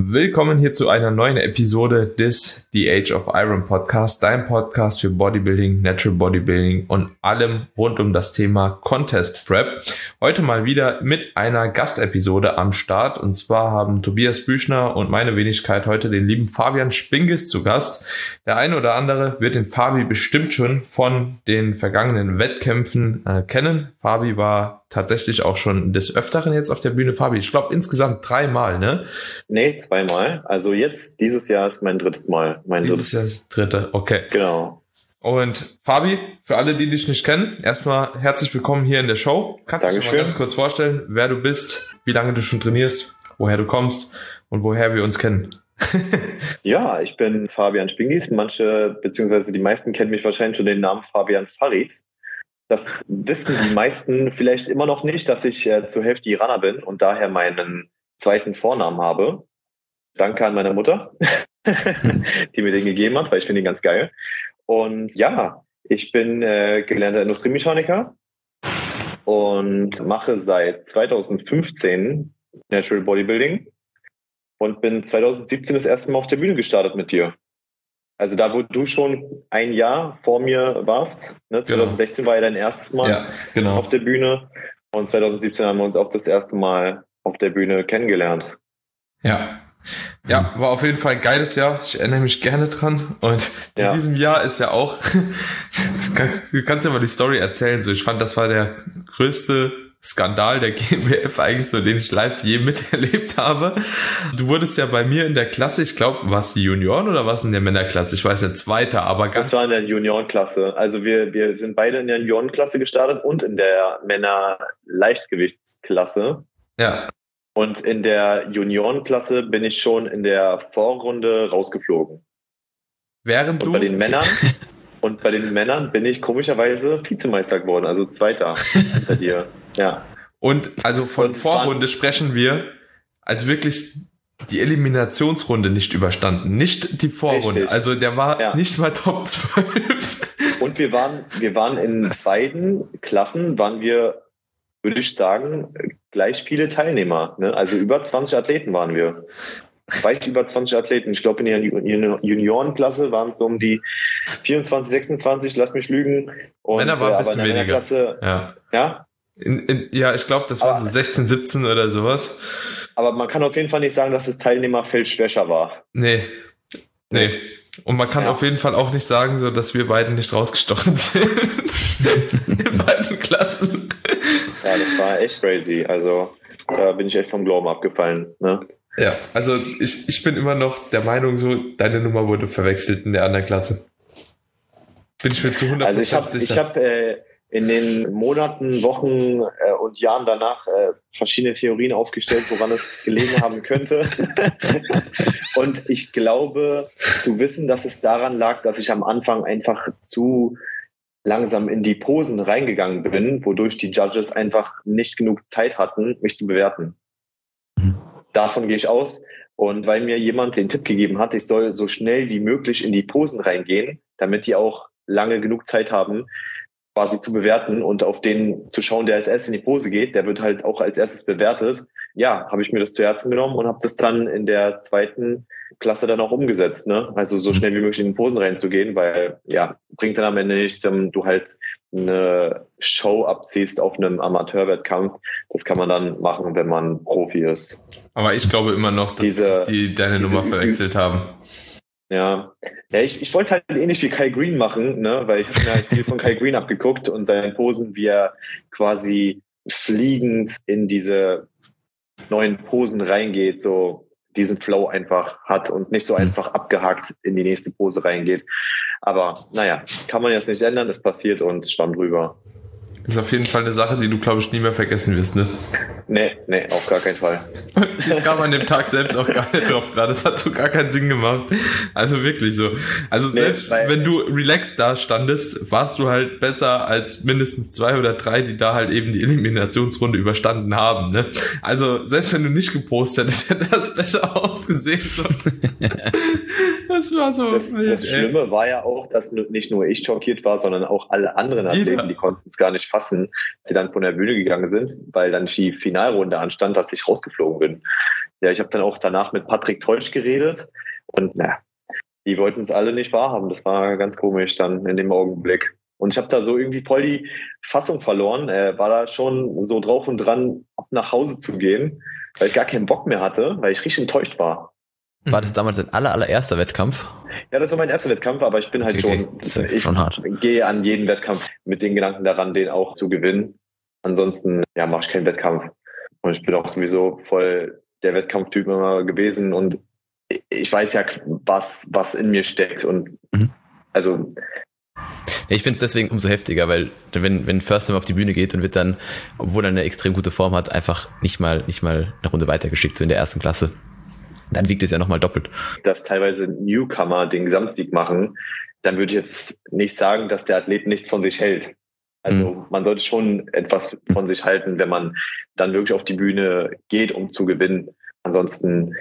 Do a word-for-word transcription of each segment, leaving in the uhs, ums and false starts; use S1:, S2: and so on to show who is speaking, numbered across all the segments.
S1: Willkommen hier zu einer neuen Episode des The Age of Iron Podcast, dein Podcast für Bodybuilding, Natural Bodybuilding und allem rund um das Thema Contest Prep. Heute mal wieder mit einer Gastepisode am Start, und zwar haben Tobias Büchner und meine Wenigkeit heute den lieben Fabian Spingis zu Gast. Der eine oder andere wird den Fabi bestimmt schon von den vergangenen Wettkämpfen äh, kennen. Fabi war tatsächlich auch schon des Öfteren jetzt auf der Bühne. Fabi, ich glaube insgesamt dreimal, ne?
S2: Nee, zweimal. Also jetzt, dieses Jahr ist mein drittes Mal. Mein
S1: Dieses
S2: drittes.
S1: Jahr ist das dritte, okay.
S2: Genau.
S1: Und Fabi, für alle, die dich nicht kennen, erstmal herzlich willkommen hier in der Show. Kannst du dich mal ganz kurz vorstellen, wer du bist, wie lange du schon trainierst, woher du kommst und woher wir uns kennen?
S2: Ja, ich bin Fabian Spingis. Manche, beziehungsweise die meisten kennen mich wahrscheinlich schon den Namen Fabian Farid. Das wissen die meisten vielleicht immer noch nicht, dass ich äh, zur Hälfte Iraner bin und daher meinen zweiten Vornamen habe. Danke an meine Mutter, die mir den gegeben hat, weil ich finde ihn ganz geil. Und ja, ich bin äh, gelernter Industriemechaniker und mache seit zweitausendfünfzehn Natural Bodybuilding und bin zweitausendsiebzehn das erste Mal auf der Bühne gestartet mit dir. Also da, wo du schon ein Jahr vor mir warst, ne? zweitausendsechzehn genau. War ja dein erstes Mal
S1: ja, genau.
S2: auf der Bühne und zweitausendsiebzehn haben wir uns auch das erste Mal auf der Bühne kennengelernt.
S1: Ja, ja, war auf jeden Fall ein geiles Jahr. Ich erinnere mich gerne dran. Und in ja. diesem Jahr ist ja auch, du kannst ja mal die Story erzählen. So, ich fand, das war der größte Skandal der G M B F eigentlich so, den ich live je miterlebt habe. Du wurdest ja bei mir in der Klasse, ich glaube, war es die Junioren oder war es in der Männerklasse? Ich weiß nicht, Zweiter, aber ganz...
S2: Das war in der Juniorenklasse. Also wir, wir sind beide in der Juniorenklasse gestartet und in der Männer-Leichtgewichtsklasse.
S1: Ja.
S2: Und in der Juniorenklasse bin ich schon in der Vorrunde rausgeflogen.
S1: Während
S2: und
S1: du...
S2: bei den Männern... Und bei den Männern bin ich komischerweise Vizemeister geworden, also Zweiter hinter dir. Ja.
S1: Und also von und Vorrunde sprechen wir, also wirklich die Eliminationsrunde nicht überstanden, nicht die Vorrunde. Richtig. Also der war ja. nicht mal Top zwölf.
S2: Und wir waren, wir waren in beiden Klassen, waren wir, würde ich sagen, gleich viele Teilnehmer. Ne? Also über zwanzig Athleten waren wir. Weit über zwanzig Athleten. Ich glaube, in der Juniorenklasse waren es so um die vierundzwanzig, sechsundzwanzig, lass mich lügen. Und,
S1: Männer war ein bisschen
S2: aber in der
S1: weniger.
S2: Klasse,
S1: ja.
S2: Ja?
S1: In, in, ja, ich glaube, das waren so sechzehn, siebzehn oder sowas.
S2: Aber man kann auf jeden Fall nicht sagen, dass das Teilnehmerfeld schwächer war.
S1: Nee. Nee. Und man kann ja. auf jeden Fall auch nicht sagen, so, dass wir beiden nicht rausgestochen sind. In beiden Klassen.
S2: Ja, das war echt crazy. Also, da bin ich echt vom Glauben abgefallen, ne?
S1: Ja, also ich, ich bin immer noch der Meinung, so, deine Nummer wurde verwechselt in der anderen Klasse. Bin ich mir zu hundert Prozent
S2: sicher. Also ich habe ich hab, äh, in den Monaten, Wochen äh, und Jahren danach äh, verschiedene Theorien aufgestellt, woran es gelegen haben könnte. Und ich glaube zu wissen, dass es daran lag, dass ich am Anfang einfach zu langsam in die Posen reingegangen bin, wodurch die Judges einfach nicht genug Zeit hatten, mich zu bewerten. Davon gehe ich aus. Und weil mir jemand den Tipp gegeben hat, ich soll so schnell wie möglich in die Posen reingehen, damit die auch lange genug Zeit haben, quasi zu bewerten und auf den zu schauen, der als erstes in die Pose geht, der wird halt auch als erstes bewertet. Ja, habe ich mir das zu Herzen genommen und habe das dann in der zweiten Klasse dann auch umgesetzt. Ne? Also so schnell wie möglich in die Posen reinzugehen, weil ja, bringt dann am Ende nichts, wenn du halt eine Show abziehst auf einem Amateurwettkampf. Das kann man dann machen, wenn man Profi ist.
S1: Aber ich glaube immer noch, dass diese, die deine diese Nummer verwechselt haben.
S2: Ja, ja ich, ich wollte es halt ähnlich wie Kai Green machen, ne? Weil ich habe mir halt viel von Kai Green abgeguckt und seinen Posen, wie er quasi fliegend in diese neuen Posen reingeht, so diesen Flow einfach hat und nicht so einfach abgehakt in die nächste Pose reingeht. Aber naja, kann man jetzt nicht ändern, es passiert und schwamm drüber.
S1: Das ist auf jeden Fall eine Sache, die du, glaube ich, nie mehr vergessen wirst, ne?
S2: Nee, nee, auf gar keinen Fall.
S1: Ich kam an dem Tag selbst auch gar nicht drauf klar. Das hat so gar keinen Sinn gemacht. Also wirklich so. Also nee, selbst wenn du relaxed da standest, warst du halt besser als mindestens zwei oder drei, die da halt eben die Eliminationsrunde überstanden haben, ne? Also selbst wenn du nicht gepostet hättest, hätte das besser ausgesehen. So. Das war so.
S2: Das, wild, das Schlimme war ja auch, dass nicht nur ich schockiert war, sondern auch alle anderen Athleten, Jeder. die konnten es gar nicht fassen, als sie dann von der Bühne gegangen sind, weil dann die Finalrunde anstand, dass ich rausgeflogen bin. ja, ich habe dann auch danach mit Patrick Teusch geredet und na, die wollten es alle nicht wahrhaben. Das war ganz komisch dann in dem Augenblick. Und ich habe da so irgendwie voll die Fassung verloren, äh, war da schon so drauf und dran, nach Hause zu gehen, weil ich gar keinen Bock mehr hatte, weil ich richtig enttäuscht war.
S3: War das damals dein aller, allererster Wettkampf?
S2: Ja, das war mein erster Wettkampf, aber ich bin halt
S3: Okay,
S2: schon,
S3: okay. Das ist
S2: ich
S3: schon hart.
S2: gehe an jeden Wettkampf mit den Gedanken daran, den auch zu gewinnen. Ansonsten, ja, mache ich keinen Wettkampf. Und ich bin auch sowieso voll der Wettkampftyp immer gewesen und ich weiß ja, was, was in mir steckt und
S3: Mhm.
S2: also
S3: Ich finde es deswegen umso heftiger, weil wenn, wenn Förster auf die Bühne geht und wird dann, obwohl er eine extrem gute Form hat, einfach nicht mal, nicht mal eine Runde weitergeschickt, so in der ersten Klasse, dann wiegt es ja nochmal doppelt.
S2: dass teilweise Newcomer den Gesamtsieg machen, dann würde ich jetzt nicht sagen, dass der Athlet nichts von sich hält. Also
S3: Mhm.
S2: man sollte schon etwas von sich halten, wenn man dann wirklich auf die Bühne geht, um zu gewinnen. Ansonsten,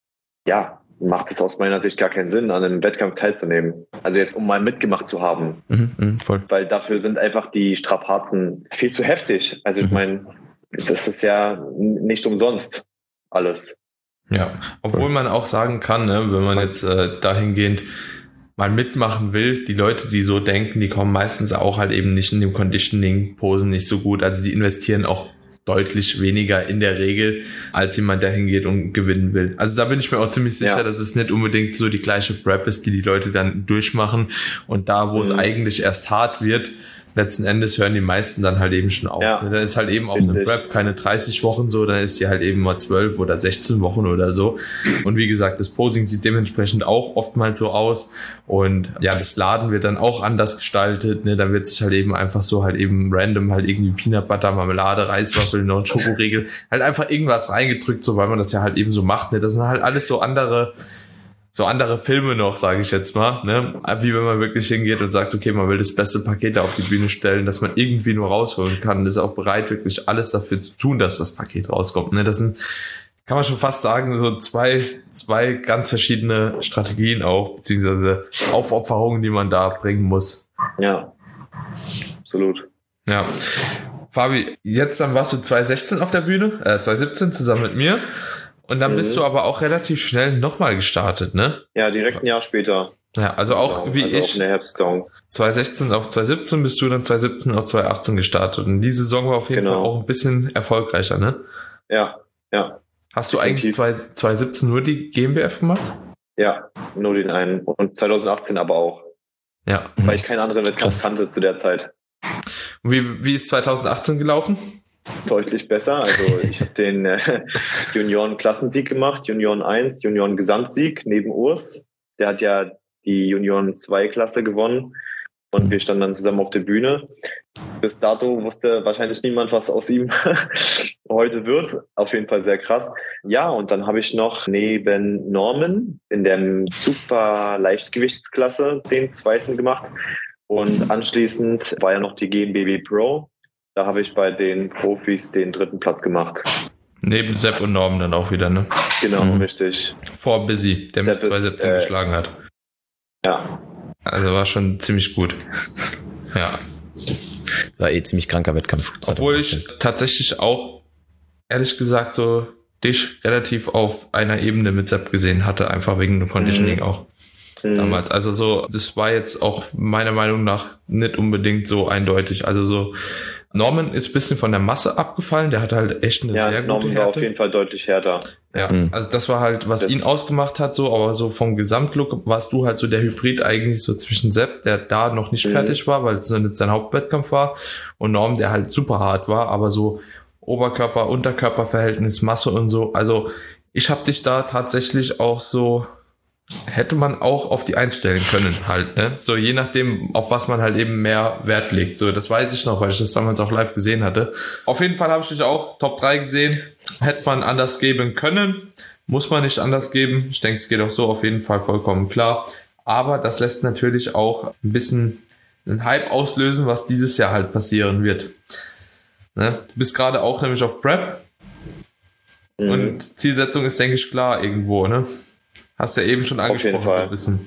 S2: ja, macht es aus meiner Sicht gar keinen Sinn, an einem Wettkampf teilzunehmen. Also jetzt, um mal mitgemacht zu haben.
S3: Mhm, mhm, voll.
S2: Weil dafür sind einfach die Strapazen viel zu heftig. Also ich
S3: Mhm.
S2: meine, das ist ja nicht umsonst alles.
S1: Ja, obwohl man auch sagen kann, ne, wenn man jetzt äh, dahingehend mal mitmachen will, die Leute, die so denken, die kommen meistens auch halt eben nicht in dem Conditioning-Posen nicht so gut. Also die investieren auch deutlich weniger in der Regel, als jemand, der hingeht und gewinnen will. Also da bin ich mir auch ziemlich sicher,
S2: Ja.
S1: dass es nicht unbedingt so die gleiche Prep ist, die die Leute dann durchmachen. Und da, wo
S2: Mhm.
S1: es eigentlich erst hart wird, letzten Endes hören die meisten dann halt eben schon auf.
S2: Ja.
S1: Dann ist halt eben auch eine
S2: Richtig.
S1: Prep keine dreißig Wochen so, dann ist die halt eben mal zwölf oder sechzehn Wochen oder so. Und wie gesagt, das Posing sieht dementsprechend auch oftmals so aus. Und ja, das Laden wird dann auch anders gestaltet. Ne? Dann wird sich halt eben einfach so halt eben random halt irgendwie Peanut Butter, Marmelade, Reiswaffeln und Schokoriegel halt einfach irgendwas reingedrückt, so weil man das ja halt eben so macht. Ne? Das sind halt alles so andere so andere Filme noch, sage ich jetzt mal, ne? Wie wenn man wirklich hingeht und sagt, okay, man will das beste Paket da auf die Bühne stellen, dass man irgendwie nur rausholen kann und ist auch bereit, wirklich alles dafür zu tun, dass das Paket rauskommt. Ne? Das sind, kann man schon fast sagen, so zwei, zwei ganz verschiedene Strategien auch, beziehungsweise Aufopferungen, die man da bringen muss.
S2: Ja, absolut.
S1: Ja. Fabi, jetzt dann warst du zwanzig sechzehn auf der Bühne, äh, zwanzig siebzehn zusammen mit mir. Und dann
S2: Mhm.
S1: bist du aber auch relativ schnell nochmal gestartet, ne?
S2: Ja, direkt ein Jahr später.
S1: Ja, also auch
S2: Genau,
S1: wie
S2: also auch
S1: ich,
S2: in der Herbstsaison.
S1: zwanzig sechzehn auf zwanzig siebzehn bist du dann zwanzig siebzehn auf zwanzig achtzehn gestartet. Und die Saison war auf jeden
S2: Genau.
S1: Fall auch ein bisschen erfolgreicher, ne?
S2: Ja, ja,
S1: Hast du eigentlich
S2: Definitiv.
S1: zwanzig siebzehn nur die G m B F gemacht?
S2: ja, nur den einen. Und zwanzig achtzehn aber auch,
S1: Ja.
S2: weil ich keinen anderen Wettkampf
S3: Krass.
S2: kannte zu der Zeit.
S1: Und wie, wie ist zwanzig achtzehn gelaufen?
S2: Deutlich besser. Also ich habe den äh, Junioren-Klassensieg gemacht, Junioren eins, Junioren-Gesamtsieg neben Urs. Der hat ja die Junioren zwei Klasse gewonnen und wir standen dann zusammen auf der Bühne. Bis dato wusste wahrscheinlich niemand, was aus ihm heute wird. Auf jeden Fall sehr krass. Ja, und dann habe ich noch neben Norman in der super Leichtgewichtsklasse den zweiten gemacht. Und anschließend war ja noch die G M B B Pro. Da habe ich bei den Profis den dritten Platz gemacht.
S1: Neben Sepp und Norm dann auch wieder, ne?
S2: Genau,
S3: Mhm.
S2: richtig.
S1: Vor Busy, der mich
S2: Sepp ist,
S1: zwanzig siebzehn
S2: äh,
S1: geschlagen hat.
S2: Ja,
S1: Also war schon ziemlich gut. Ja.
S3: Das war eh ziemlich kranker Wettkampf.
S1: Obwohl ich tatsächlich auch, ehrlich gesagt, so dich relativ auf einer Ebene mit Sepp gesehen hatte, einfach wegen dem Conditioning
S2: Mhm.
S1: auch
S2: Mhm.
S1: damals. Also so, das war jetzt auch meiner Meinung nach nicht unbedingt so eindeutig. Also so, Norman ist ein bisschen von der Masse abgefallen, der hatte halt echt eine
S2: Ja,
S1: sehr gute
S2: Norman war auf
S1: Härte.
S2: jeden Fall deutlich härter.
S1: Ja,
S3: Mhm.
S1: also das war halt, was
S2: Das-
S1: ihn ausgemacht hat, so, aber so vom Gesamtlook warst du halt so der Hybrid eigentlich so zwischen Sepp, der da noch nicht
S2: Mhm.
S1: fertig war, weil es noch nicht sein Hauptwettkampf war, und Norm, der halt super hart war, aber so Oberkörper-Unterkörper-Verhältnis, Masse und so. Also ich habe dich da tatsächlich auch so, hätte man auch auf die einstellen können halt, ne? So je nachdem, auf was man halt eben mehr Wert legt. So, das weiß ich noch, weil ich das damals auch live gesehen hatte. Auf jeden Fall habe ich dich auch Top drei gesehen. Hätte man anders geben können. Muss man nicht anders geben. Ich denke, es geht auch so auf jeden Fall vollkommen klar. Aber das lässt natürlich auch ein bisschen einen Hype auslösen, was dieses Jahr halt passieren wird. Ne? Du bist gerade auch nämlich auf Prep.
S2: Mhm.
S1: Und Zielsetzung ist, denke ich, klar irgendwo, ne? Hast ja eben schon
S2: Auf jeden
S1: angesprochen, so
S2: Fall.
S1: ein bisschen.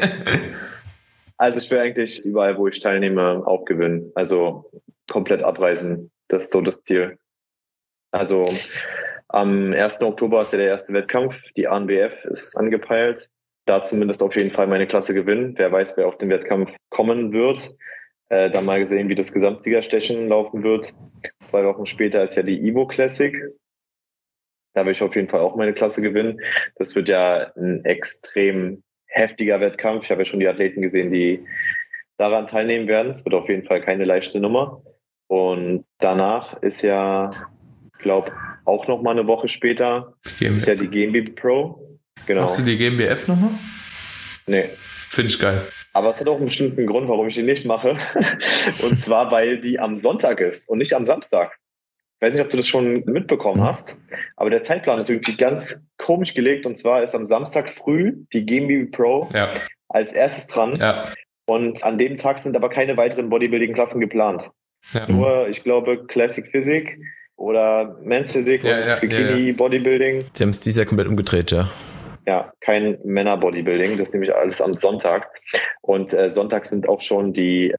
S2: Also ich will eigentlich überall, wo ich teilnehme, auch gewinnen. Also komplett abreißen. Das ist so das Ziel. Also Am ersten Oktober ist ja der erste Wettkampf. Die A N B F ist angepeilt. Da zumindest auf jeden Fall meine Klasse gewinnen. Wer weiß, wer auf den Wettkampf kommen wird. Äh, dann mal gesehen, wie das Gesamtsiegerstechen laufen wird. Zwei Wochen später ist ja die Evo Classic. Da will ich auf jeden Fall auch meine Klasse gewinnen. Das wird ja ein extrem heftiger Wettkampf. Ich habe ja schon die Athleten gesehen, die daran teilnehmen werden. Es wird auf jeden Fall keine leichte Nummer. Und danach ist ja, ich glaube, auch noch mal eine Woche später ist ja die G M B Pro. Genau.
S1: Machst du die G m B F nochmal?
S2: Nee.
S1: Finde ich geil.
S2: Aber es hat auch einen bestimmten Grund, warum ich die nicht mache. Und zwar, weil die am Sonntag ist und nicht am Samstag. Ich weiß nicht, ob du das schon mitbekommen hast, aber der Zeitplan ist irgendwie ganz komisch gelegt. Und zwar ist am Samstag früh die G M B Pro
S1: ja.
S2: als erstes dran.
S1: Ja.
S2: Und an dem Tag sind aber keine weiteren Bodybuilding-Klassen geplant.
S1: Ja.
S2: Nur, ich glaube, Classic Physik oder Men's Physik
S1: ja,
S2: und
S1: ja,
S2: Bikini
S1: ja, ja.
S2: Bodybuilding.
S3: Sie haben es dieses Jahr komplett umgedreht, ja.
S2: Ja, kein Männer-Bodybuilding, das ist nämlich alles am Sonntag. Und äh, Sonntag sind auch schon die,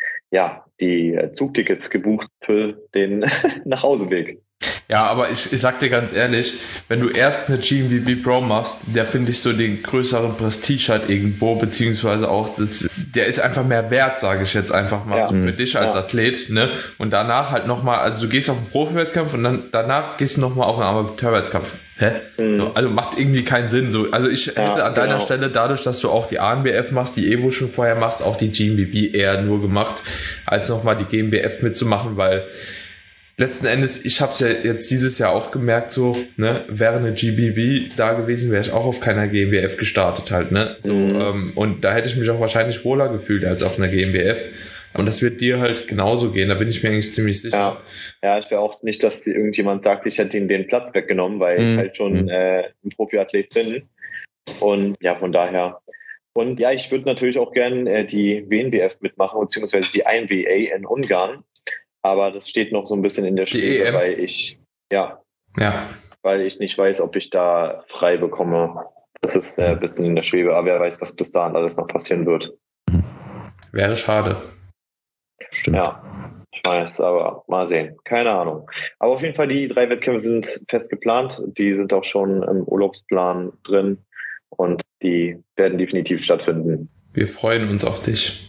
S2: ja, die Zugtickets gebucht für den Nachhauseweg.
S1: Ja, aber ich, ich sag dir ganz ehrlich, wenn du erst eine G M B B Pro machst, der finde ich so den größeren Prestige halt irgendwo, beziehungsweise auch, das, der ist einfach mehr wert, sage ich jetzt einfach mal,
S2: ja.
S1: so für dich als
S2: ja.
S1: Athlet, ne? Und danach halt nochmal, also du gehst auf einen Profi-Wettkampf und dann danach gehst du nochmal auf einen Amateur-Wettkampf. Hä? Mhm. So, also macht irgendwie keinen Sinn. So, also ich hätte
S2: ja,
S1: an deiner
S2: genau.
S1: Stelle, dadurch, dass du auch die A N B F machst, die Evo schon vorher machst, auch die G M B B eher nur gemacht, als nochmal die G M B F mitzumachen, weil letzten Endes, ich habe es ja jetzt dieses Jahr auch gemerkt, so, ne, wäre eine G B B da gewesen, wäre ich auch auf keiner G M B F gestartet halt, ne, so, mhm. ähm, und da hätte ich mich auch wahrscheinlich wohler gefühlt als auf einer G M B F. Und das wird dir halt genauso gehen, da bin ich mir eigentlich ziemlich sicher.
S2: Ja, ja, ich will auch nicht, dass irgendjemand sagt, ich hätte ihm den Platz weggenommen, weil mhm. ich halt schon äh, ein Profiathlet bin. Und ja, von daher. Und ja, ich würde natürlich auch gerne äh, die W N B F mitmachen, beziehungsweise die I N B A in Ungarn. Aber das steht noch so ein bisschen in der Schwebe, weil ich, ja,
S1: ja,
S2: weil ich nicht weiß, ob ich da frei bekomme. Das ist äh, ein bisschen in der Schwebe, aber wer weiß, was bis dahin alles noch passieren wird.
S1: Wäre schade.
S3: Stimmt.
S2: Ja, ich weiß, aber mal sehen. Keine Ahnung. Aber auf jeden Fall, die drei Wettkämpfe sind fest geplant. Die sind auch schon im Urlaubsplan drin und die werden definitiv stattfinden.
S1: Wir freuen uns auf dich.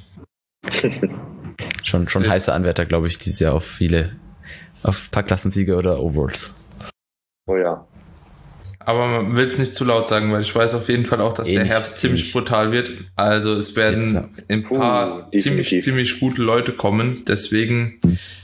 S3: Schon, schon heißer Anwärter, glaube ich, dieses Jahr auf viele, auf ein paar Klassensiege oder Overalls.
S2: Oh ja.
S1: Aber man will es nicht zu laut sagen, weil ich weiß auf jeden Fall auch, dass eh der Herbst ziemlich nicht. brutal wird. Also es werden Jetzt, ein paar uh, ziemlich, ziemlich gute Leute kommen. Deswegen,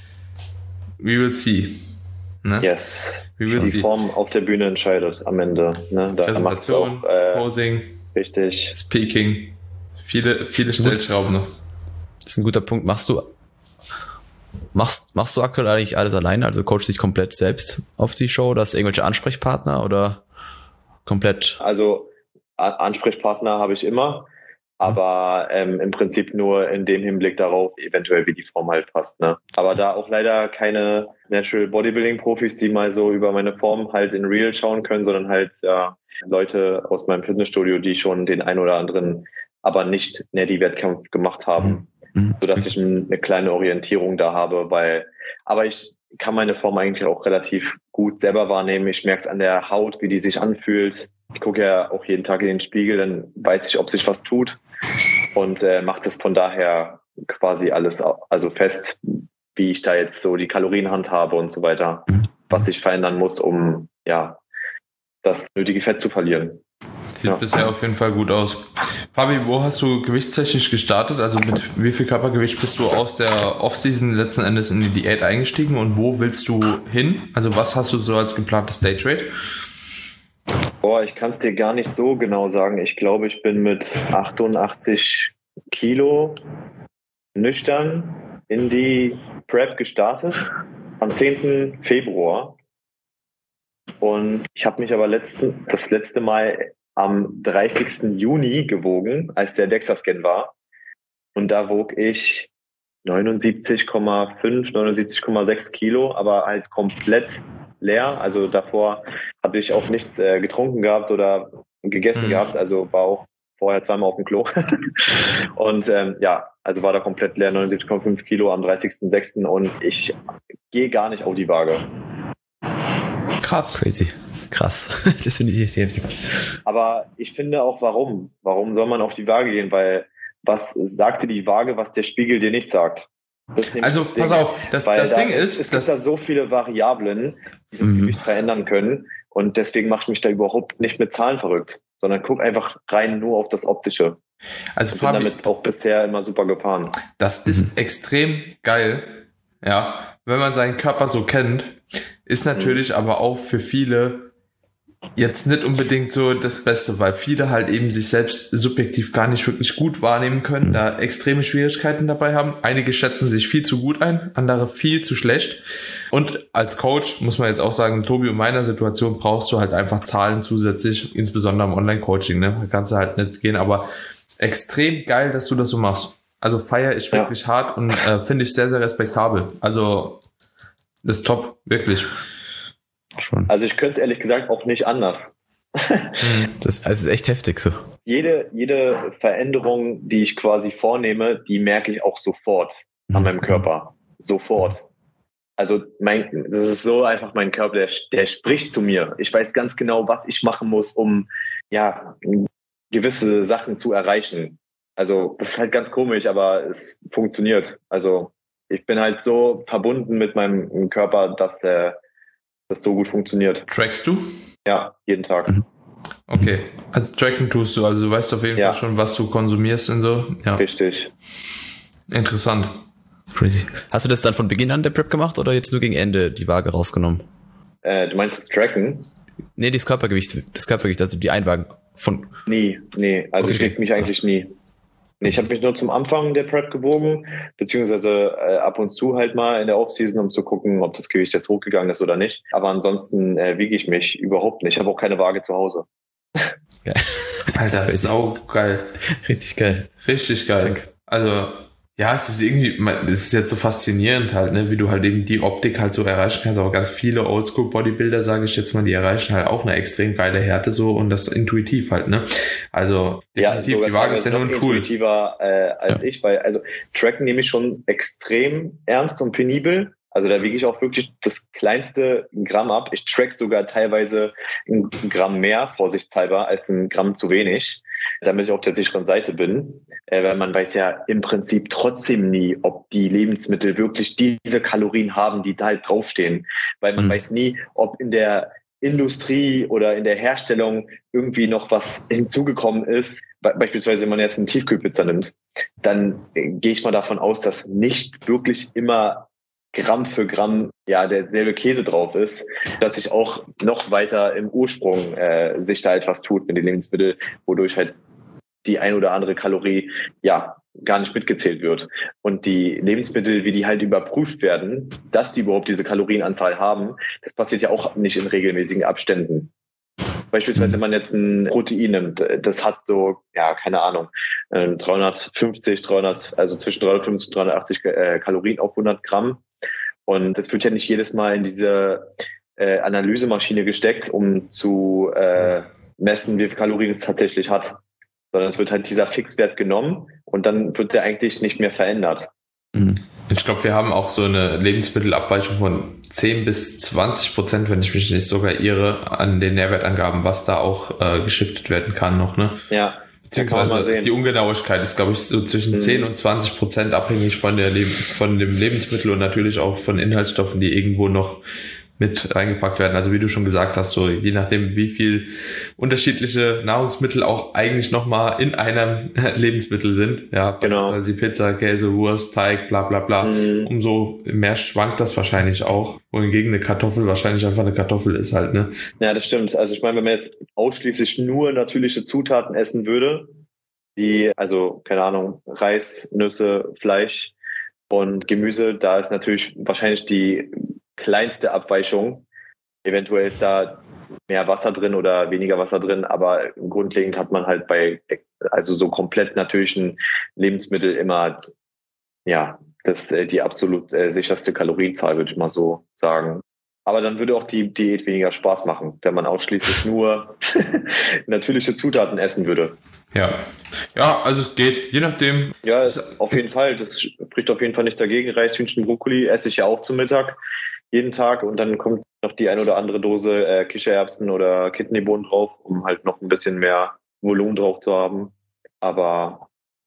S1: we will see. Ne?
S2: Yes.
S1: We will
S2: Die
S1: see.
S2: Form auf der Bühne entscheidet am Ende. Ne? Da
S1: Präsentation, auch, äh, Posing,
S2: richtig.
S1: Speaking. Viele, viele Stellschrauben noch.
S3: Das ist ein guter Punkt. Machst du Machst, machst du aktuell eigentlich alles alleine? Also coachst du dich komplett selbst auf die Show? Oder hast du irgendwelche Ansprechpartner oder komplett?
S2: Also A- Ansprechpartner habe ich immer, aber ähm, im Prinzip nur in dem Hinblick darauf, eventuell wie die Form halt passt. Ne? Aber da auch leider keine Natural Bodybuilding Profis, die mal so über meine Form halt in Real schauen können, sondern halt ja Leute aus meinem Fitnessstudio, die schon den ein oder anderen, aber nicht Natty-Wettkampf gemacht haben. Mhm. So dass ich eine kleine Orientierung da habe, weil, aber ich kann meine Form eigentlich auch relativ gut selber wahrnehmen. Ich merke es an der Haut, wie die sich anfühlt. Ich gucke ja auch jeden Tag in den Spiegel, dann weiß ich, ob sich was tut und äh, macht es von daher quasi alles also fest, wie ich da jetzt so die Kalorien handhabe und so weiter, mhm. was ich verändern muss, um ja das nötige Fett zu verlieren.
S1: Sieht
S2: ja.
S1: bisher auf jeden Fall gut aus. Fabi, wo hast du gewichtstechnisch gestartet? Also mit wie viel Körpergewicht bist du aus der Offseason letzten Endes in die Diät eingestiegen und wo willst du hin? Also was hast du so als geplantes Stage Rate?
S2: Boah, ich kann es dir gar nicht so genau sagen. Ich glaube, ich bin mit achtundachtzig Kilo nüchtern in die Prep gestartet am zehnten Februar. Und ich habe mich aber letzten, das letzte Mal am dreißigsten Juni gewogen, als der DEXA-Scan war. Und da wog ich neunundsiebzig Komma fünf, neunundsiebzig Komma sechs Kilo, aber halt komplett leer. Also davor habe ich auch nichts äh, getrunken gehabt oder gegessen mhm. gehabt. Also war auch vorher zweimal auf dem Klo. Und ähm, ja, also war da komplett leer, neunundsiebzig Komma fünf Kilo am dreißigsten sechsten Und ich gehe gar nicht auf die Waage.
S3: Krass. Crazy. Krass. Das finde ich sehr heftig.
S2: Aber ich finde auch, warum? Warum soll man auf die Waage gehen? Weil was sagt dir die Waage, was der Spiegel dir nicht sagt?
S1: Also pass auf, das, das Ding ist,
S2: es gibt da so viele Variablen, die das
S3: Mhm.
S2: Gewicht verändern können. Und deswegen macht mich da überhaupt nicht mit Zahlen verrückt, sondern guck einfach rein nur auf das Optische.
S1: also
S2: Ich bin
S1: Fabi,
S2: damit auch bisher immer super gefahren.
S1: das ist extrem geil, ja, wenn man seinen Körper so kennt, ist natürlich aber auch für viele jetzt nicht unbedingt so das Beste, weil viele halt eben sich selbst subjektiv gar nicht wirklich gut wahrnehmen können, da extreme Schwierigkeiten dabei haben. Einige schätzen sich viel zu gut ein, andere viel zu schlecht. Und als Coach muss man jetzt auch sagen, Tobi, in meiner Situation brauchst du halt einfach Zahlen zusätzlich, insbesondere im Online-Coaching, ne? Da kannst du halt nicht gehen, aber extrem geil, dass du das so machst. Also feiere ich wirklich ja. hart und äh, finde ich sehr, sehr respektabel. Also das ist top, wirklich.
S3: Schon.
S2: Also ich könnte es ehrlich gesagt auch nicht anders.
S3: Das, also ist echt heftig so.
S2: Jede, jede Veränderung, die ich quasi vornehme, die merke ich auch sofort mhm. an meinem Körper. Sofort. Also mein, das ist so einfach mein Körper, der, der spricht zu mir. Ich weiß ganz genau, was ich machen muss, um ja gewisse Sachen zu erreichen. Also das ist halt ganz komisch, aber es funktioniert. Also ich bin halt so verbunden mit meinem Körper, dass der das so gut funktioniert.
S1: Trackst du?
S2: Ja, jeden Tag.
S1: Okay, also tracken tust du, also du weißt auf jeden ja. Fall schon, was du konsumierst und so. Ja.
S2: Richtig.
S1: Interessant.
S3: Crazy. Hast du das dann von Beginn an der Prep gemacht oder jetzt nur gegen Ende die Waage rausgenommen?
S2: Äh, du meinst das Tracken?
S3: Nee, das Körpergewicht, das Körpergewicht, also die Einwagen von...
S2: Nie, nee, also okay. Ich wiege mich eigentlich was? nie. Nee, ich habe mich nur zum Anfang der Prep gewogen, beziehungsweise äh, ab und zu halt mal in der Offseason, um zu gucken, ob das Gewicht jetzt hochgegangen ist oder nicht. Aber ansonsten äh, wiege ich mich überhaupt nicht. Ich habe auch keine Waage zu Hause.
S1: Geil. Alter, das ist sau geil.
S3: Richtig geil.
S1: Richtig geil. Danke. Also, ja, es ist irgendwie, es ist jetzt so faszinierend halt, ne, wie du halt eben die Optik halt so erreichen kannst, aber ganz viele Oldschool-Bodybuilder, sage ich jetzt mal, die erreichen halt auch eine extrem geile Härte so und das intuitiv halt, ne, also definitiv,
S2: ja,
S1: die Waage ist ja nur ein Tool.
S2: Intuitiver äh, als ja. ich, weil, also Tracken nehme ich schon extrem ernst und penibel, also da wiege ich auch wirklich das kleinste Gramm ab, ich track sogar teilweise ein Gramm mehr, vorsichtshalber, als ein Gramm zu wenig, damit ich auf der sicheren Seite bin, äh, weil man weiß ja im Prinzip trotzdem nie, ob die Lebensmittel wirklich diese Kalorien haben, die da halt draufstehen, weil man mhm. weiß nie, ob in der Industrie oder in der Herstellung irgendwie noch was hinzugekommen ist, Be- beispielsweise wenn man jetzt eine Tiefkühlpizza nimmt, dann äh, gehe ich mal davon aus, dass nicht wirklich immer Gramm für Gramm ja derselbe Käse drauf ist, dass sich auch noch weiter im Ursprung äh, sich da etwas tut mit den Lebensmitteln, wodurch halt die ein oder andere Kalorie ja gar nicht mitgezählt wird. Und die Lebensmittel, wie die halt überprüft werden, dass die überhaupt diese Kalorienanzahl haben, das passiert ja auch nicht in regelmäßigen Abständen. Beispielsweise, wenn man jetzt ein Protein nimmt, das hat so, ja, keine Ahnung, dreihundertfünfzig, dreihundert, also zwischen dreihundertfünfzig und dreihundertachtzig äh, Kalorien auf hundert Gramm. Und das wird ja nicht jedes Mal in diese äh, Analysemaschine gesteckt, um zu äh, messen, wie viel Kalorien es tatsächlich hat. Sondern es wird halt dieser Fixwert genommen und dann wird der eigentlich nicht mehr verändert.
S1: Ich glaube, wir haben auch so eine Lebensmittelabweichung von zehn bis zwanzig Prozent, wenn ich mich nicht sogar irre, an den Nährwertangaben, was da auch äh, geschiftet werden kann noch, ne?
S2: Ja.
S1: Beziehungsweise die Ungenauigkeit ist, glaube ich, so zwischen mhm. zehn und zwanzig Prozent abhängig von der Leb- von dem Lebensmittel und natürlich auch von Inhaltsstoffen, die irgendwo noch mit reingepackt werden. Also wie du schon gesagt hast, so je nachdem, wie viel unterschiedliche Nahrungsmittel auch eigentlich nochmal in einem Lebensmittel sind. Ja,
S2: genau.
S1: beispielsweise Pizza, Käse, Wurst, Teig, bla bla bla. Mhm. Umso mehr schwankt das wahrscheinlich auch. Wohingegen eine Kartoffel wahrscheinlich einfach eine Kartoffel ist halt, ne?
S2: Ja, das stimmt. Also ich meine, wenn man jetzt ausschließlich nur natürliche Zutaten essen würde, wie, also, keine Ahnung, Reis, Nüsse, Fleisch und Gemüse, da ist natürlich wahrscheinlich die kleinste Abweichung. Eventuell ist da mehr Wasser drin oder weniger Wasser drin, aber grundlegend hat man halt bei also so komplett natürlichen Lebensmitteln immer ja das die absolut äh, sicherste Kalorienzahl, würde ich mal so sagen. Aber dann würde auch die Diät weniger Spaß machen, wenn man ausschließlich nur natürliche Zutaten essen würde.
S1: Ja, ja, also es geht, je nachdem.
S2: Ja, es, auf jeden Fall. Das spricht auf jeden Fall nicht dagegen. Reis, Hühnchen, Brokkoli esse ich ja auch zum Mittag. Jeden Tag und dann kommt noch die ein oder andere Dose äh, Kichererbsen oder Kidneybohnen drauf, um halt noch ein bisschen mehr Volumen drauf zu haben. Aber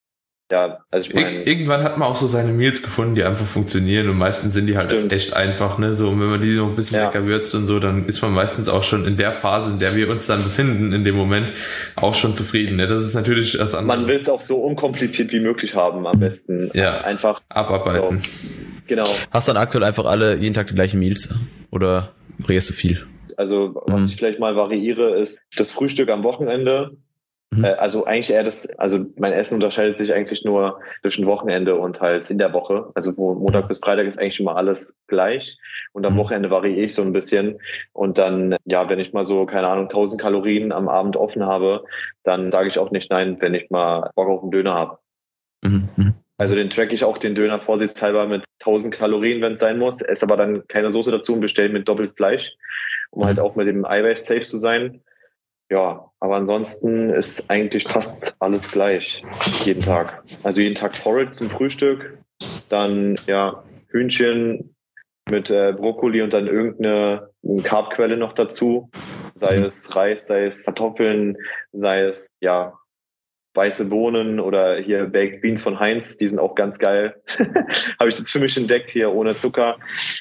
S2: ja, also ich meine...
S1: Ir- Irgendwann hat man auch so seine Meals gefunden, die einfach funktionieren und meistens sind die halt
S2: Stimmt.
S1: echt einfach, ne? So, und wenn man die noch ein bisschen
S2: Ja.
S1: lecker würzt und so, dann ist man meistens auch schon in der Phase, in der wir uns dann befinden, in dem Moment, auch schon zufrieden, ne? Das ist natürlich was anderes.
S2: Man will es auch so unkompliziert wie möglich haben, am besten.
S1: Ja.
S2: Einfach,
S1: Abarbeiten.
S2: genau.
S3: Hast du dann aktuell einfach alle jeden Tag die gleichen Meals? Oder variierst du viel?
S2: Also, was
S3: Mhm.
S2: ich vielleicht mal variiere, ist das Frühstück am Wochenende.
S3: Mhm.
S2: Äh, also eigentlich eher das, also mein Essen unterscheidet sich eigentlich nur zwischen Wochenende und halt in der Woche. Also wo Montag bis Freitag ist eigentlich immer alles gleich. Und am
S3: Mhm.
S2: Wochenende variiere ich so ein bisschen. Und dann, ja, wenn ich mal so, keine Ahnung, tausend Kalorien am Abend offen habe, dann sage ich auch nicht nein, wenn ich mal Bock auf einen Döner habe.
S3: Mhm. Mhm.
S2: Also den track ich auch den Döner vorsichtshalber mit tausend Kalorien, wenn es sein muss. Esse aber dann keine Soße dazu und bestelle mit doppelt Fleisch, um halt auch mit dem Eiweiß safe zu sein. Ja, aber ansonsten ist eigentlich fast alles gleich, jeden Tag. Also jeden Tag Porridge zum Frühstück, dann ja Hühnchen mit äh, Brokkoli und dann irgendeine Carbquelle noch dazu, sei
S3: Mhm.
S2: es Reis, sei es Kartoffeln, sei es ja weiße Bohnen oder hier Baked Beans von Heinz, die sind auch ganz geil. Habe ich jetzt für mich entdeckt, hier ohne Zucker.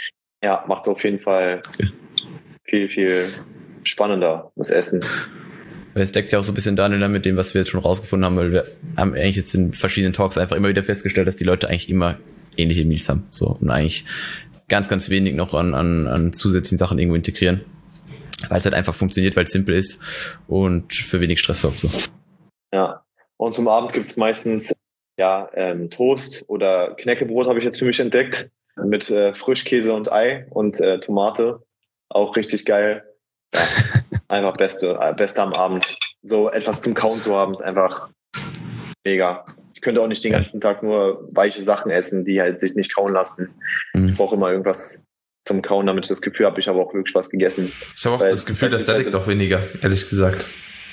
S2: Ja, macht es auf jeden Fall viel, viel spannender, das Essen.
S3: Weil es deckt sich auch so ein bisschen dann mit dem, was wir jetzt schon rausgefunden haben, weil wir haben eigentlich jetzt in verschiedenen Talks einfach immer wieder festgestellt, dass die Leute eigentlich immer ähnliche Meals haben. So, und eigentlich ganz, ganz wenig noch an, an, an zusätzlichen Sachen irgendwo integrieren. Weil es halt einfach funktioniert, weil es simpel ist und für wenig Stress sorgt. So.
S2: Ja. Und zum Abend gibt's meistens ja ähm, Toast oder Knäckebrot, habe ich jetzt für mich entdeckt. Mit äh, Frischkäse und Ei und äh, Tomate. Auch richtig geil. Ja, einfach beste, äh, beste am Abend. So etwas zum Kauen zu haben, ist einfach mega. Ich könnte auch nicht den ganzen Tag nur weiche Sachen essen, die halt sich nicht kauen lassen.
S3: Mhm.
S2: Ich brauche immer irgendwas zum Kauen, damit ich das Gefühl habe, ich habe auch wirklich was gegessen.
S1: Ich habe auch
S2: Weil
S1: das Gefühl, das sättigt
S2: beispielsweise-
S1: auch weniger, ehrlich gesagt.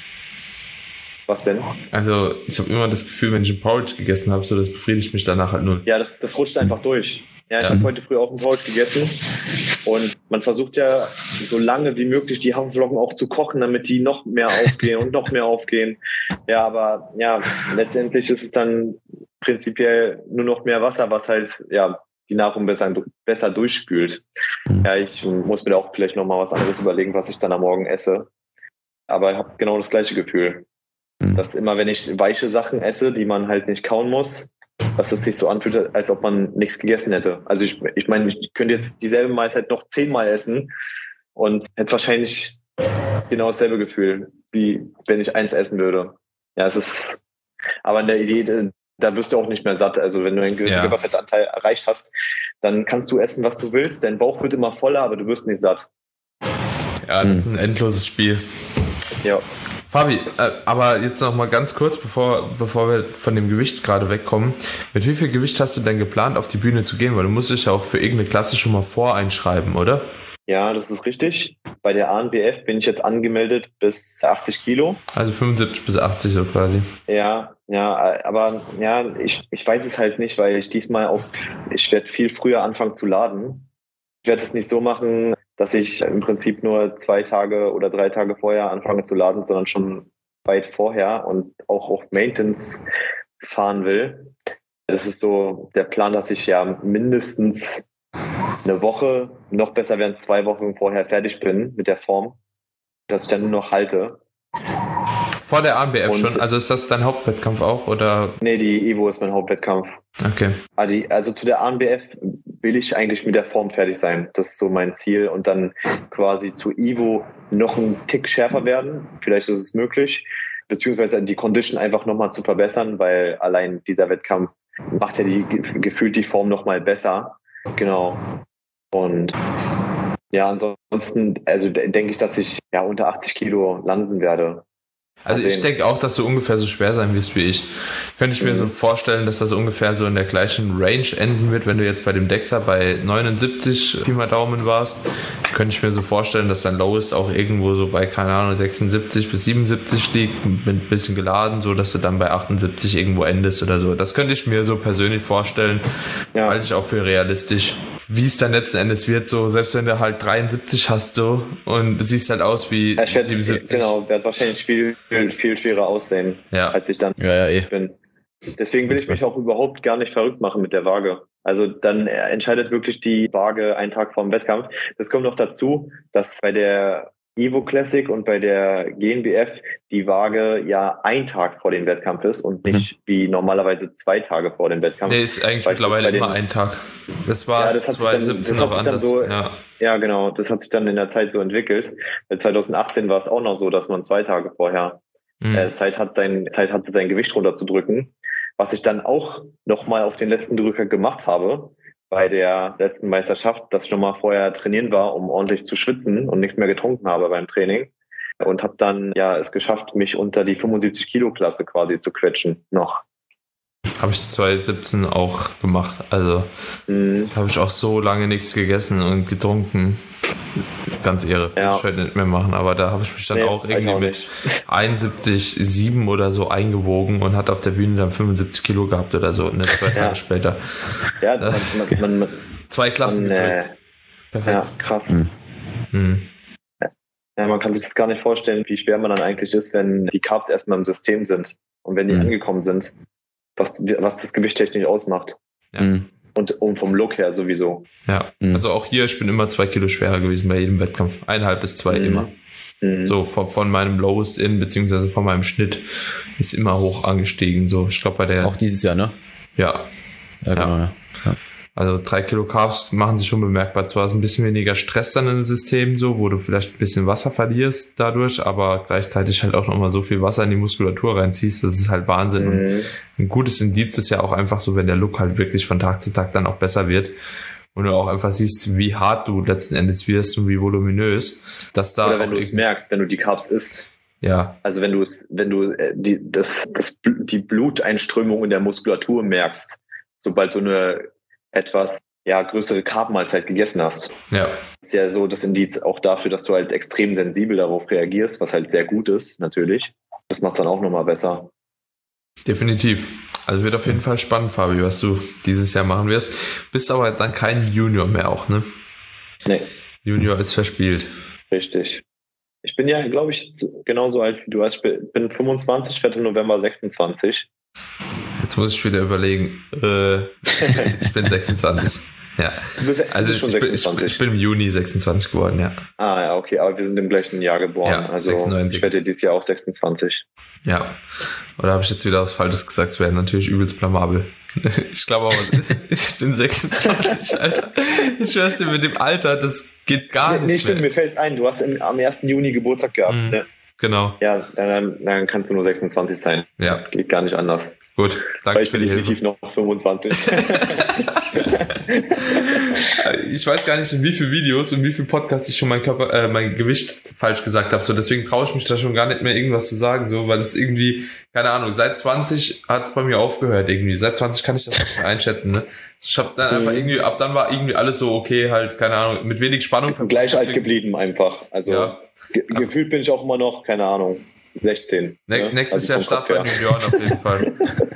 S2: Was denn?
S1: Also ich habe immer das Gefühl, wenn ich ein Porridge gegessen habe, so das befriedigt mich danach halt null.
S2: Ja, das, das rutscht einfach durch. Ja, ich
S1: Ja.
S2: habe heute früh auch einen Porridge gegessen und man versucht ja so lange wie möglich die Haferflocken auch zu kochen, damit die noch mehr aufgehen und noch mehr aufgehen. Ja, aber ja, letztendlich ist es dann prinzipiell nur noch mehr Wasser, was halt ja die Nahrung besser, besser durchspült.
S3: Mhm.
S2: Ja, ich muss mir da auch vielleicht nochmal was anderes überlegen, was ich dann am Morgen esse. Aber ich habe genau das gleiche Gefühl.
S3: Mhm.
S2: Dass immer, wenn ich weiche Sachen esse, die man halt nicht kauen muss, dass es sich so anfühlt, als ob man nichts gegessen hätte. Also ich, ich meine, ich könnte jetzt dieselbe Mahlzeit noch zehnmal essen und hätte wahrscheinlich genau dasselbe Gefühl, wie wenn ich eins essen würde. Ja, es ist, aber in der Idee, da wirst du auch nicht mehr satt. Also wenn du einen gewissen
S1: Ja.
S2: Körperfettanteil erreicht hast, dann kannst du essen, was du willst. Dein Bauch wird immer voller, aber du wirst nicht satt.
S1: Ja, das ist ein endloses Spiel.
S2: Ja.
S1: Fabi, äh, aber jetzt noch mal ganz kurz, bevor, bevor wir von dem Gewicht gerade wegkommen. Mit wie viel Gewicht hast du denn geplant, auf die Bühne zu gehen? Weil du musst dich ja auch für irgendeine Klasse schon mal voreinschreiben, oder?
S2: Ja, das ist richtig. Bei der A N B F bin ich jetzt angemeldet bis achtzig Kilo.
S1: Also fünfundsiebzig bis achtzig so quasi.
S2: Ja, ja, aber ja, ich, ich weiß es halt nicht, weil ich diesmal auch, ich werde viel früher anfangen zu laden. Ich werde es nicht so machen, dass ich im Prinzip nur zwei Tage oder drei Tage vorher anfange zu laden, sondern schon weit vorher und auch auf Maintenance fahren will. Das ist so der Plan, dass ich ja mindestens eine Woche, noch besser wären es zwei Wochen vorher fertig bin mit der Form, dass ich dann nur noch halte.
S1: Vor der A N B F
S2: Und-
S1: schon? Also ist das dein Hauptwettkampf auch, oder?
S2: Nee, die Evo ist mein Hauptwettkampf.
S1: Okay.
S2: Also, die, also zu der A N B F will ich eigentlich mit der Form fertig sein. Das ist so mein Ziel. Und dann quasi zu Evo noch einen Tick schärfer werden. Vielleicht ist es möglich. Beziehungsweise die Condition einfach nochmal zu verbessern, weil allein dieser Wettkampf macht ja die gefühlt die Form nochmal besser. Genau. Und ja, ansonsten, also denke ich, dass ich ja unter achtzig Kilo landen werde.
S1: Also
S2: Mal
S1: ich
S2: sehen.
S1: denke auch, dass du ungefähr so schwer sein wirst wie ich. Könnte ich mir
S2: Mhm.
S1: so vorstellen, dass das ungefähr so in der gleichen Range enden wird, wenn du jetzt bei dem Dexa bei neunundsiebzig Pi mal Daumen warst. Könnte ich mir so vorstellen, dass dein Lowest auch irgendwo so bei, keine Ahnung, sechsundsiebzig bis siebenundsiebzig liegt, mit ein bisschen geladen, so dass du dann bei achtundsiebzig irgendwo endest oder so. Das könnte ich mir so persönlich vorstellen,
S2: Ja.
S1: halte ich auch für realistisch. wie es dann letzten Endes wird, so selbst wenn du halt dreiundsiebzig hast du und du siehst halt aus wie
S2: Er wird,
S1: siebenundsiebzig.
S2: genau, wird wahrscheinlich viel, viel, viel schwerer aussehen,
S1: Ja.
S2: als ich dann
S3: Ja, ja, eh.
S2: bin. Deswegen will ich mich auch überhaupt gar nicht verrückt machen mit der Waage. Also dann entscheidet wirklich die Waage einen Tag vor dem Wettkampf. Das kommt noch dazu, dass bei der Evo Classic und bei der G N B F die Waage ja ein Tag vor dem Wettkampf ist und nicht mhm. wie normalerweise zwei Tage vor dem Wettkampf.
S1: Nee, ist eigentlich mittlerweile immer ein Tag. Das war
S2: ja, das hat
S1: zwanzig siebzehn
S2: dann, das hat sich dann so,
S1: ja.
S2: ja genau, das hat sich dann in der Zeit so entwickelt. zwanzig achtzehn war es auch noch so, dass man zwei Tage vorher mhm. äh, Zeit hat, sein, Zeit hatte, sein Gewicht runterzudrücken. Was ich dann auch nochmal auf den letzten Drücker gemacht habe, bei der letzten Meisterschaft, dass ich schon mal vorher trainieren war, um ordentlich zu schwitzen und nichts mehr getrunken habe beim Training. Und habe dann ja es geschafft, mich unter die fünfundsiebzig Kilo Klasse quasi zu quetschen noch.
S1: Habe ich zwanzig siebzehn auch gemacht. Also mhm. habe ich auch so lange nichts gegessen und getrunken. Ganz irre. Ja. Ich werde nicht mehr machen, aber da habe ich mich dann nee, auch irgendwie auch mit einundsiebzig Komma sieben oder so eingewogen und hat auf der Bühne dann fünfundsiebzig Kilo gehabt oder so, ne, zwei Tage ja. später.
S2: Ja, das, man, man, man,
S1: zwei Klassen
S2: man,
S1: gedrückt.
S2: Äh,
S1: Perfekt.
S2: Ja, krass.
S3: Mhm.
S1: Mhm.
S2: Ja, man kann sich das gar nicht vorstellen, wie schwer man dann eigentlich ist, wenn die Carbs erstmal im System sind und wenn die mhm. angekommen sind, was, was das Gewicht technisch ausmacht.
S1: Ja. Mhm.
S2: Und, und vom Look her sowieso.
S1: Ja, mhm. also auch hier, ich bin immer zwei Kilo schwerer gewesen bei jedem Wettkampf. Eineinhalb bis zwei mhm. immer. Mhm. So von, von meinem Lowest in, beziehungsweise von meinem Schnitt ist immer hoch angestiegen. So, ich glaube bei der.
S3: Auch dieses Jahr, ne?
S1: Ja.
S3: Ja, genau. Ja. Ja.
S1: Also drei Kilo Carbs machen sich schon bemerkbar. Zwar ist ein bisschen weniger Stress dann im System, so, wo du vielleicht ein bisschen Wasser verlierst dadurch, aber gleichzeitig halt auch nochmal so viel Wasser in die Muskulatur reinziehst. Das ist halt Wahnsinn. Mhm. Und ein gutes Indiz ist ja auch einfach so, wenn der Look halt wirklich von Tag zu Tag dann auch besser wird. Und du auch einfach siehst, wie hart du letzten Endes wirst und wie voluminös. Dass da
S2: Oder wenn du es merkst, wenn du die Carbs isst.
S1: Ja.
S2: Also wenn du es, wenn du die, das, das, die Bluteinströmung in der Muskulatur merkst, sobald du eine etwas ja, größere Carb-Mahlzeit gegessen hast.
S1: Ja.
S2: Das ist ja so das Indiz auch dafür, dass du halt extrem sensibel darauf reagierst, was halt sehr gut ist, natürlich. Das macht es dann auch nochmal besser.
S1: Definitiv. Also wird auf jeden Fall spannend, Fabi, was du dieses Jahr machen wirst. Bist aber dann kein Junior mehr auch, ne?
S2: Nee.
S1: Junior ist verspielt.
S2: Richtig. Ich bin ja, glaube ich, genauso alt wie du. Ich bin fünfundzwanzig, werde im November sechsundzwanzig.
S1: Jetzt muss ich wieder überlegen. Äh, ich, bin, ich bin sechsundzwanzig. Ja.
S2: Du bist,
S1: also
S2: bist schon
S1: ich,
S2: sechsundzwanzig.
S1: Bin, ich, ich bin im Juni sechsundzwanzig geworden, ja.
S2: Ah ja, okay, aber wir sind im gleichen Jahr geboren.
S1: Ja,
S2: also
S1: sechsundneunzig.
S2: Ich werde dieses Jahr auch sechsundzwanzig.
S1: Ja. Oder habe ich jetzt wieder was Falsches gesagt? Das wäre natürlich übelst blamabel. Ich glaube aber, ich bin sechsundzwanzig, Alter. Ich schwör's dir, mit dem Alter, das geht gar
S2: nee,
S1: nicht
S2: Nee, stimmt,
S1: mehr.
S2: mir fällt's ein. Du hast im, am ersten Juni Geburtstag gehabt,
S1: mhm,
S2: ne?
S1: Genau.
S2: Ja, dann, dann kannst du nur sechsundzwanzig sein.
S1: Ja.
S2: Geht gar nicht anders.
S1: Gut, danke
S2: Weil ich
S1: für
S2: bin
S1: die
S2: definitiv
S1: Hilfe.
S2: noch fünfundzwanzig.
S1: Ich weiß gar nicht, in wie vielen Videos und wie vielen Podcasts ich schon mein Körper, äh, mein Gewicht falsch gesagt habe. So, deswegen traue ich mich da schon gar nicht mehr irgendwas zu sagen, so, weil es irgendwie, keine Ahnung, seit zwanzig hat es bei mir aufgehört irgendwie. Seit zwanzig kann ich das nicht mehr einschätzen, ne? Ich habe dann einfach irgendwie, ab dann war irgendwie alles so okay, halt, keine Ahnung, mit wenig Spannung.
S2: Gleich alt geblieben einfach. Also
S1: ja.
S2: ge- gefühlt bin ich auch immer noch, keine Ahnung, sechzehn.
S1: Ne-
S2: ne?
S1: Nächstes
S2: also
S1: Jahr Start bei den Junioren auf jeden Fall.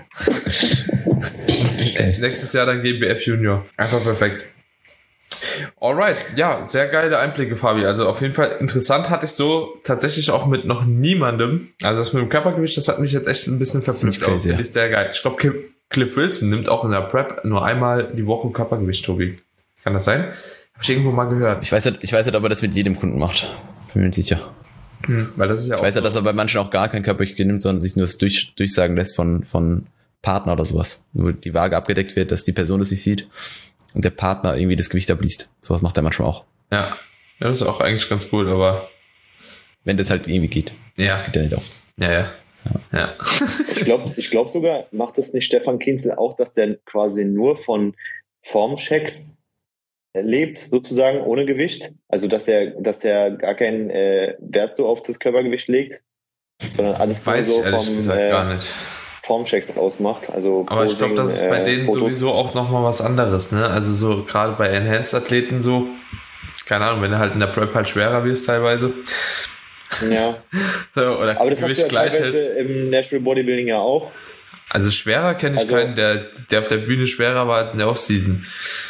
S1: äh, nächstes Jahr dann G B F Junior. Einfach perfekt. Alright, ja, sehr geile Einblicke, Fabi. Also auf jeden Fall interessant, hatte ich so tatsächlich auch mit noch niemandem. Also das mit dem Körpergewicht, das hat mich jetzt echt ein bisschen verblüfft. Auch.
S3: Ja.
S1: Ist sehr geil. Ich glaube, Cliff Wilson nimmt auch in der Prep nur einmal die Woche Körpergewicht, Tobi. Kann das sein? Hab ich irgendwo mal gehört.
S3: Ich weiß nicht, ich weiß nicht, ob er das mit jedem Kunden macht. Bin mir nicht sicher.
S1: Hm, weil das ist ja
S3: ich
S1: auch
S3: weiß ja,
S1: so.
S3: dass er bei manchen auch gar kein Körpergewicht nimmt, sondern sich nur das durch, durchsagen lässt von, von Partner oder sowas. Wo die Waage abgedeckt wird, dass die Person das nicht sieht und der Partner irgendwie das Gewicht abliest. Sowas macht er manchmal auch.
S1: Ja, ja, das ist auch eigentlich ganz cool, aber
S3: wenn das halt irgendwie geht.
S1: Ja.
S3: Das geht ja nicht oft.
S1: Ja, ja. ja. ja.
S2: Ich glaube ich glaub sogar, macht das nicht Stefan Kienzel auch, dass der quasi nur von Formchecks lebt, sozusagen ohne Gewicht? Also dass er, dass er gar keinen äh, Wert so auf das Körpergewicht legt, sondern alles
S1: Weiß
S2: nur so
S1: ich ehrlich
S2: vom
S1: gesagt
S2: äh,
S1: gar nicht.
S2: Formchecks ausmacht. Also
S1: aber ich glaube, das ist bei
S2: äh,
S1: denen
S2: Fotos.
S1: sowieso auch nochmal was anderes, ne? Also so gerade bei Enhanced-Athleten so, keine Ahnung, wenn du halt in der Prep halt schwerer wirst teilweise.
S2: Ja.
S1: So, oder
S2: aber das hast
S1: Gewicht
S2: du ja
S1: gleich
S2: teilweise
S1: hältst.
S2: im Natural Bodybuilding ja auch.
S1: Also schwerer kenne ich
S2: Also,
S1: keinen, der, der auf der Bühne schwerer war als in der Offseason.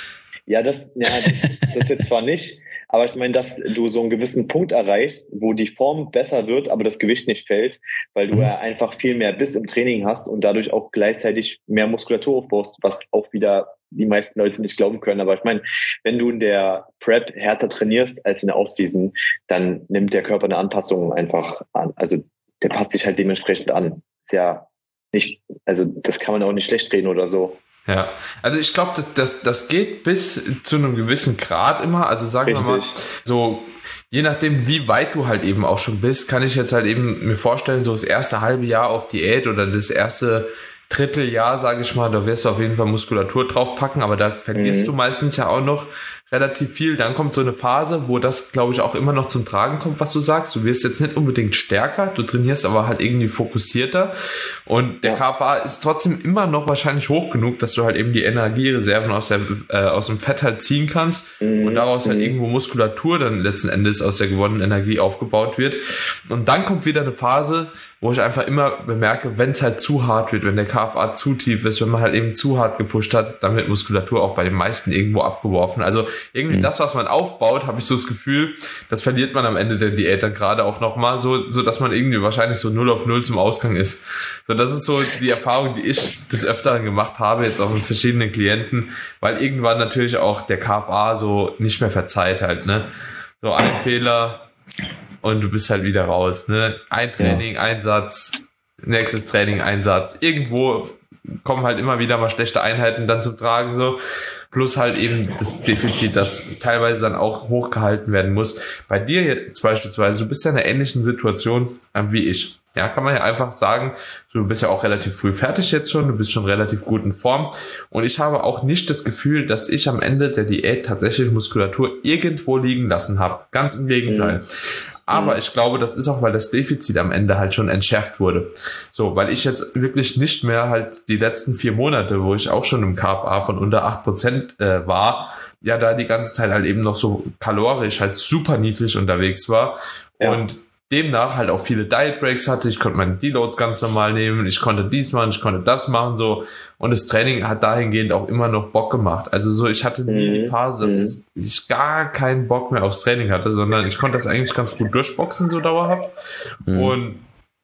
S2: Ja, das, ja, das, das jetzt zwar nicht, aber ich meine, dass du so einen gewissen Punkt erreichst, wo die Form besser wird, aber das Gewicht nicht fällt, weil du ja einfach viel mehr Biss im Training hast und dadurch auch gleichzeitig mehr Muskulatur aufbaust, was auch wieder die meisten Leute nicht glauben können. Aber ich meine, wenn du in der Prep härter trainierst als in der Offseason, dann nimmt der Körper eine Anpassung einfach an. Also der passt sich halt dementsprechend an. Ist ja nicht, also das kann man auch nicht schlecht reden oder so.
S1: Ja, also ich glaube, das, das, das geht bis zu einem gewissen Grad immer. Also sagen Richtig. wir mal, so je nachdem, wie weit du halt eben auch schon bist, kann ich jetzt halt eben mir vorstellen, so das erste halbe Jahr auf Diät oder das erste Dritteljahr, sage ich mal, da wirst du auf jeden Fall Muskulatur draufpacken, aber da verlierst mhm. du meistens ja auch noch relativ viel. Dann kommt so eine Phase, wo das, glaube ich, auch immer noch zum Tragen kommt, was du sagst. Du wirst jetzt nicht unbedingt stärker, du trainierst aber halt irgendwie fokussierter und der ja. K F A ist trotzdem immer noch wahrscheinlich hoch genug, dass du halt eben die Energiereserven aus der äh, aus dem Fett halt ziehen kannst mhm. und daraus halt mhm. irgendwo Muskulatur dann letzten Endes aus der gewonnenen Energie aufgebaut wird. Und dann kommt wieder eine Phase, wo ich einfach immer bemerke, wenn es halt zu hart wird, wenn der K F A zu tief ist, wenn man halt eben zu hart gepusht hat, dann wird Muskulatur auch bei den meisten irgendwo abgeworfen. Also irgendwie mhm. das, was man aufbaut, habe ich so das Gefühl, das verliert man am Ende der Diät dann gerade auch nochmal, so, so dass man irgendwie wahrscheinlich so null auf null zum Ausgang ist. So, das ist so die Erfahrung, die ich des Öfteren gemacht habe, jetzt auch mit verschiedenen Klienten, weil irgendwann natürlich auch der K F A so nicht mehr verzeiht halt, ne? So ein Fehler und du bist halt wieder raus, ne? Ein Training, ja. ein Satz, nächstes Training, ein Satz. Irgendwo kommen halt immer wieder mal schlechte Einheiten dann zum Tragen, so. Plus halt eben das Defizit, das teilweise dann auch hochgehalten werden muss. Bei dir jetzt beispielsweise, du bist ja in einer ähnlichen Situation äh, wie ich. Ja, kann man ja einfach sagen, du bist ja auch relativ früh fertig jetzt schon, du bist schon relativ gut in Form. Und ich habe auch nicht das Gefühl, dass ich am Ende der Diät tatsächlich Muskulatur irgendwo liegen lassen habe. Ganz im Gegenteil. Mhm. Aber ich glaube, das ist auch, weil das Defizit am Ende halt schon entschärft wurde. So, weil ich jetzt wirklich nicht mehr halt die letzten vier Monate, wo ich auch schon im K F A von unter acht Prozent äh, war, ja, da die ganze Zeit halt eben noch so kalorisch halt super niedrig unterwegs war. Ja. Und demnach halt auch viele Diet Breaks hatte. Ich konnte meine Deloads ganz normal nehmen. Ich konnte dies machen, ich konnte das machen, so. Und das Training hat dahingehend auch immer noch Bock gemacht. Also so, ich hatte nie mhm. die Phase, dass mhm. ich gar keinen Bock mehr aufs Training hatte, sondern ich konnte das eigentlich ganz gut durchboxen, so dauerhaft. Mhm. Und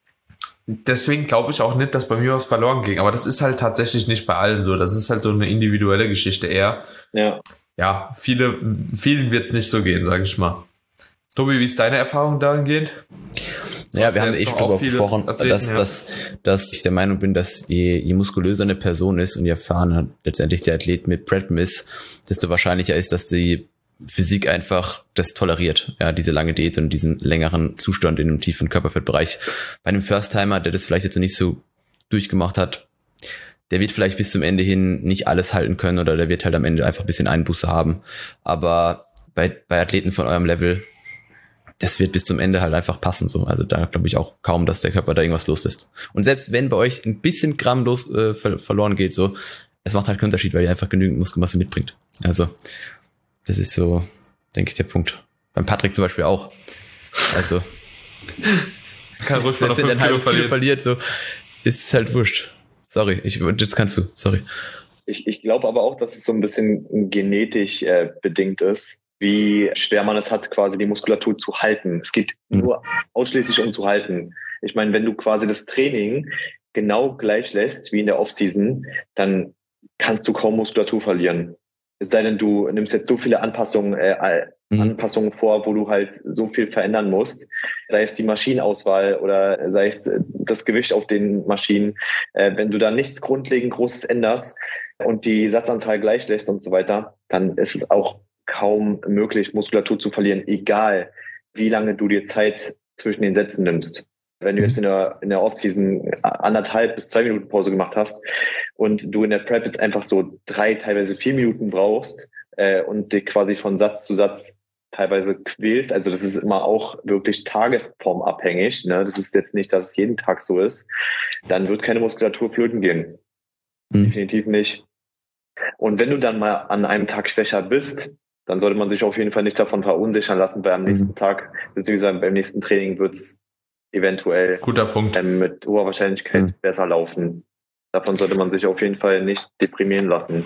S1: deswegen glaube ich auch nicht, dass bei mir was verloren ging. Aber das ist halt tatsächlich nicht bei allen so. Das ist halt so eine individuelle Geschichte eher. Ja. Ja, viele, vielen wird es nicht so gehen, sage ich mal. Tobi, wie ist deine Erfahrung dahingehend?
S3: Ja, wir haben ja eh schon darüber gesprochen, Athleten, dass, ja. dass, dass ich der Meinung bin, dass je, je muskulöser eine Person ist und je erfahrener letztendlich der Athlet mit Preppen ist, desto wahrscheinlicher ist, dass die Physik einfach das toleriert, ja, diese lange Diät und diesen längeren Zustand in einem tiefen Körperfettbereich. Bei einem First-Timer, der das vielleicht jetzt nicht so durchgemacht hat, der wird vielleicht bis zum Ende hin nicht alles halten können oder der wird halt am Ende einfach ein bisschen Einbuße haben. Aber bei, bei Athleten von eurem Level, das wird bis zum Ende halt einfach passen, so. Also da glaube ich auch kaum, dass der Körper da irgendwas loslässt. Und selbst wenn bei euch ein bisschen Gramm los, äh, ver- verloren geht, so, es macht halt keinen Unterschied, weil ihr einfach genügend Muskelmasse mitbringt. Also, das ist so, denke ich, der Punkt. Beim Patrick zum Beispiel auch. Also,
S1: kann ruhig selbst wenn er ein halbes Kilo verliert, so, ist es halt wurscht. Sorry, ich, jetzt kannst du, sorry.
S2: Ich, ich glaube aber auch, dass es so ein bisschen genetisch äh, bedingt ist, wie schwer man es hat, quasi die Muskulatur zu halten. Es geht mhm. nur ausschließlich um zu halten. Ich meine, wenn du quasi das Training genau gleich lässt wie in der Offseason, dann kannst du kaum Muskulatur verlieren. Es sei denn, du nimmst jetzt so viele Anpassungen, äh, mhm. Anpassungen vor, wo du halt so viel verändern musst. Sei es die Maschinenauswahl oder sei es das Gewicht auf den Maschinen. Äh, wenn du da nichts grundlegend Großes änderst und die Satzanzahl gleich lässt und so weiter, dann ist es auch kaum möglich, Muskulatur zu verlieren, egal wie lange du dir Zeit zwischen den Sätzen nimmst. Wenn du jetzt in der, in der Offseason anderthalb bis zwei Minuten Pause gemacht hast und du in der Prep jetzt einfach so drei, teilweise vier Minuten brauchst äh, und dich quasi von Satz zu Satz teilweise quälst, also das ist immer auch wirklich tagesformabhängig, ne? Das ist jetzt nicht, dass es jeden Tag so ist, dann wird keine Muskulatur flöten gehen. Mhm. Definitiv nicht. Und wenn du dann mal an einem Tag schwächer bist, dann sollte man sich auf jeden Fall nicht davon verunsichern lassen, weil am nächsten mhm. Tag, beziehungsweise beim nächsten Training wird es eventuell
S1: Guter Punkt.
S2: Ähm, mit hoher Wahrscheinlichkeit mhm. besser laufen. Davon sollte man sich auf jeden Fall nicht deprimieren lassen.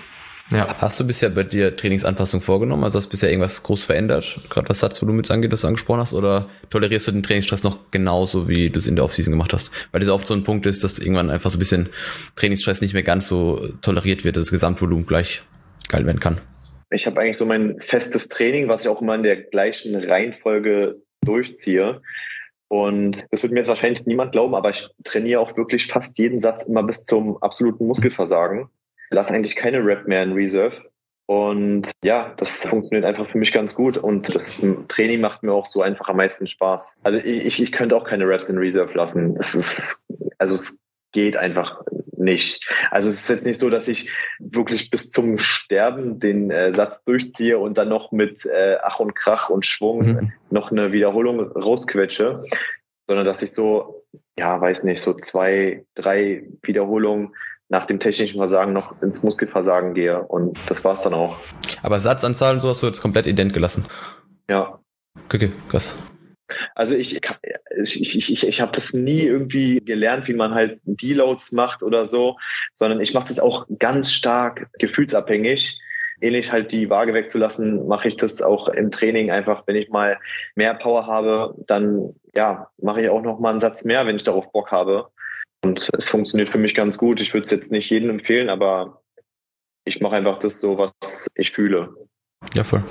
S3: Ja. Hast du bisher bei dir Trainingsanpassung vorgenommen? Also hast du bisher irgendwas groß verändert, gerade was Satzvolumen jetzt angeht, das du angesprochen hast? Oder tolerierst du den Trainingsstress noch genauso, wie du es in der Offseason gemacht hast? Weil das oft so ein Punkt ist, dass irgendwann einfach so ein bisschen Trainingsstress nicht mehr ganz so toleriert wird, dass das Gesamtvolumen gleich geil werden kann.
S2: Ich habe eigentlich so mein festes Training, was ich auch immer in der gleichen Reihenfolge durchziehe. Und das wird mir jetzt wahrscheinlich niemand glauben, aber ich trainiere auch wirklich fast jeden Satz immer bis zum absoluten Muskelversagen. Lass eigentlich keine Rep mehr in Reserve. Und ja, das funktioniert einfach für mich ganz gut. Und das Training macht mir auch so einfach am meisten Spaß. Also ich, ich könnte auch keine Reps in Reserve lassen. Das ist, also es geht einfach nicht. Also es ist jetzt nicht so, dass ich wirklich bis zum Sterben den äh, Satz durchziehe und dann noch mit äh, Ach und Krach und Schwung mhm. noch eine Wiederholung rausquetsche, sondern dass ich so, ja, weiß nicht, so zwei, drei Wiederholungen nach dem technischen Versagen noch ins Muskelversagen gehe und das war's dann auch.
S3: Aber Satzanzahl und so hast du jetzt komplett ident gelassen?
S2: Ja.
S3: Okay, krass.
S2: Also ich ich ich ich, ich habe das nie irgendwie gelernt, wie man halt Deloads macht oder so, sondern ich mache das auch ganz stark gefühlsabhängig. Ähnlich halt die Waage wegzulassen, mache ich das auch im Training einfach, wenn ich mal mehr Power habe, dann ja mache ich auch noch mal einen Satz mehr, wenn ich darauf Bock habe. Und es funktioniert für mich ganz gut. Ich würde es jetzt nicht jedem empfehlen, aber ich mache einfach das so, was ich fühle.
S3: Ja, voll.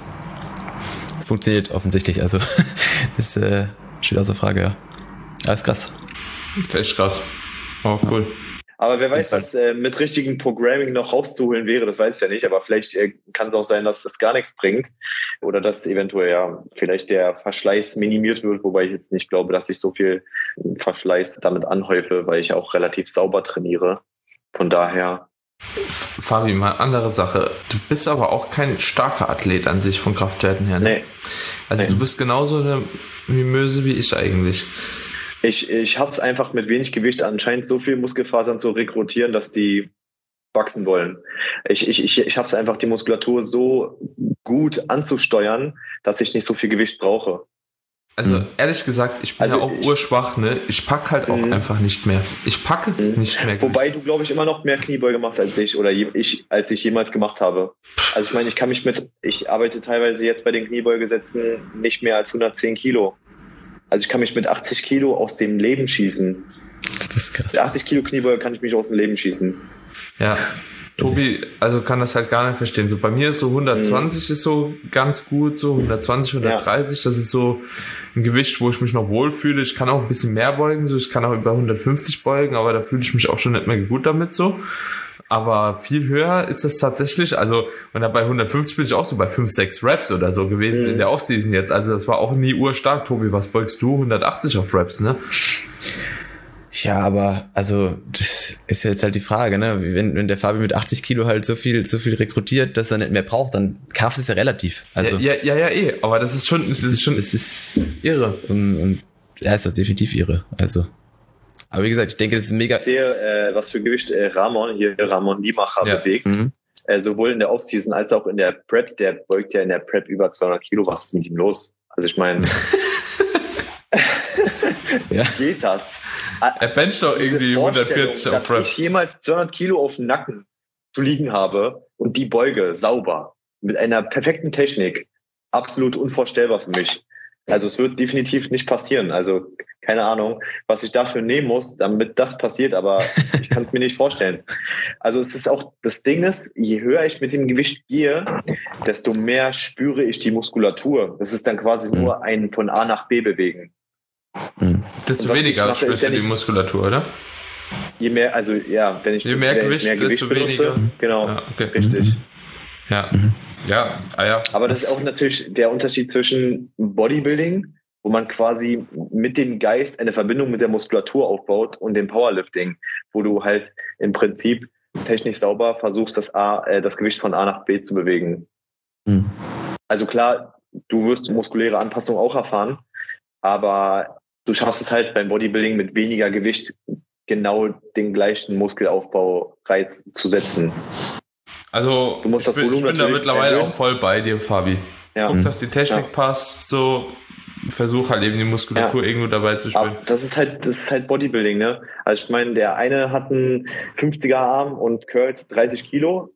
S3: Das funktioniert offensichtlich, also das äh, steht außer Frage, ja. Ja, ist krass.
S1: Das ist echt krass. Oh, cool.
S2: Aber wer weiß, was äh, mit richtigem Programming noch rauszuholen wäre, das weiß ich ja nicht. Aber vielleicht äh, kann es auch sein, dass das gar nichts bringt. Oder dass eventuell ja vielleicht der Verschleiß minimiert wird, wobei ich jetzt nicht glaube, dass ich so viel Verschleiß damit anhäufe, weil ich auch relativ sauber trainiere. Von daher.
S1: Fabi, mal andere Sache. Du bist aber auch kein starker Athlet an sich von Kraftwerten her, ne?
S2: Nee.
S1: Also
S2: nee.
S1: Du bist genauso eine Mimöse wie ich eigentlich.
S2: Ich, ich habe es einfach mit wenig Gewicht anscheinend so viel Muskelfasern zu rekrutieren, dass die wachsen wollen. Ich, ich, ich, ich habe es einfach, die Muskulatur so gut anzusteuern, dass ich nicht so viel Gewicht brauche.
S1: Also
S2: hm.
S1: ehrlich gesagt, ich bin
S2: also
S1: ja auch
S2: ich,
S1: urschwach, ne? Ich packe halt auch hm. einfach nicht mehr. Ich packe hm. nicht mehr Gewicht.
S2: Wobei du, glaube ich, immer noch mehr Kniebeuge machst als ich oder je, ich, als ich jemals gemacht habe. Also ich meine, ich kann mich mit, ich arbeite teilweise jetzt bei den Kniebeugesätzen nicht mehr als hundertzehn Kilo. Also ich kann mich mit achtzig Kilo aus dem Leben schießen.
S3: Das ist krass.
S2: Mit achtzig Kilo Kniebeuge kann ich mich aus dem Leben schießen.
S1: Ja, Tobi, also kann das halt gar nicht verstehen. So bei mir ist so hundertzwanzig mhm. ist so ganz gut, so hundertzwanzig, hundertdreißig, ja. Das ist so ein Gewicht, wo ich mich noch wohlfühle. Ich kann auch ein bisschen mehr beugen, so ich kann auch über hundertfünfzig beugen, aber da fühle ich mich auch schon nicht mehr gut damit so. Aber viel höher ist es tatsächlich, also und bei hundertfünfzig bin ich auch so bei fünf, sechs Reps oder so gewesen mhm. in der Offseason jetzt. Also das war auch nie urstark. Tobi, was beugst du? hundertachtzig auf Reps, ne?
S3: Ja, aber also das ist jetzt halt die Frage, ne? Wenn, wenn der Fabi mit achtzig Kilo halt so viel so viel rekrutiert, dass er nicht mehr braucht, dann Kraft ist ja relativ. Also
S1: ja, ja, ja, ja eh. Aber das ist schon, das, das ist schon,
S3: das ist irre und, und ja, ist doch definitiv irre. Also. Aber wie gesagt, ich denke, das ist mega.
S2: Ich sehe, äh, was für Gewicht äh, Ramon, hier Ramon Liemacher ja. bewegt. Mhm. Äh, sowohl in der Offseason als auch in der Prep. Der beugt ja in der Prep über zweihundert Kilo. Was ist mit ihm los? Also ich meine,
S3: ja.
S2: geht das?
S1: Er bencht doch irgendwie hundertvierzig auf Prep.
S2: Dass ich jemals zweihundert Kilo auf dem Nacken zu liegen habe und die beuge sauber mit einer perfekten Technik. Absolut unvorstellbar für mich. Also es wird definitiv nicht passieren. Also keine Ahnung, was ich dafür nehmen muss, damit das passiert, aber ich kann es mir nicht vorstellen. Also es ist auch, das Ding ist, je höher ich mit dem Gewicht gehe, desto mehr spüre ich die Muskulatur. Das ist dann quasi mhm. nur ein von A nach B bewegen.
S1: Mhm. Desto weniger mache, spürst du ja die Muskulatur, oder?
S2: Je mehr, also ja, wenn ich
S1: je mehr Gewicht,
S2: mehr Gewicht
S1: desto
S2: benutze,
S1: weniger.
S2: Genau,
S1: ja, okay.
S2: richtig.
S1: Mhm. Ja, mhm. ja, ah, ja.
S2: Aber das ist auch natürlich der Unterschied zwischen Bodybuilding, wo man quasi mit dem Geist eine Verbindung mit der Muskulatur aufbaut, und dem Powerlifting, wo du halt im Prinzip technisch sauber versuchst, das, A, äh, das Gewicht von A nach B zu bewegen. Mhm. Also klar, du wirst muskuläre Anpassung auch erfahren, aber du schaffst es halt beim Bodybuilding mit weniger Gewicht genau den gleichen Muskelaufbaureiz zu setzen.
S1: Also
S2: du musst
S1: ich
S2: das
S1: bin,
S2: Volumen
S1: ich bin da mittlerweile
S2: erhöhen.
S1: Auch voll bei dir, Fabi. Ja. Guck, dass die Technik ja. passt, so versuch halt eben die Muskulatur ja. irgendwo dabei zu spüren.
S2: Aber das ist halt, das ist halt Bodybuilding, ne? Also ich meine, der eine hat einen fünfziger Arm und curlt dreißig Kilo.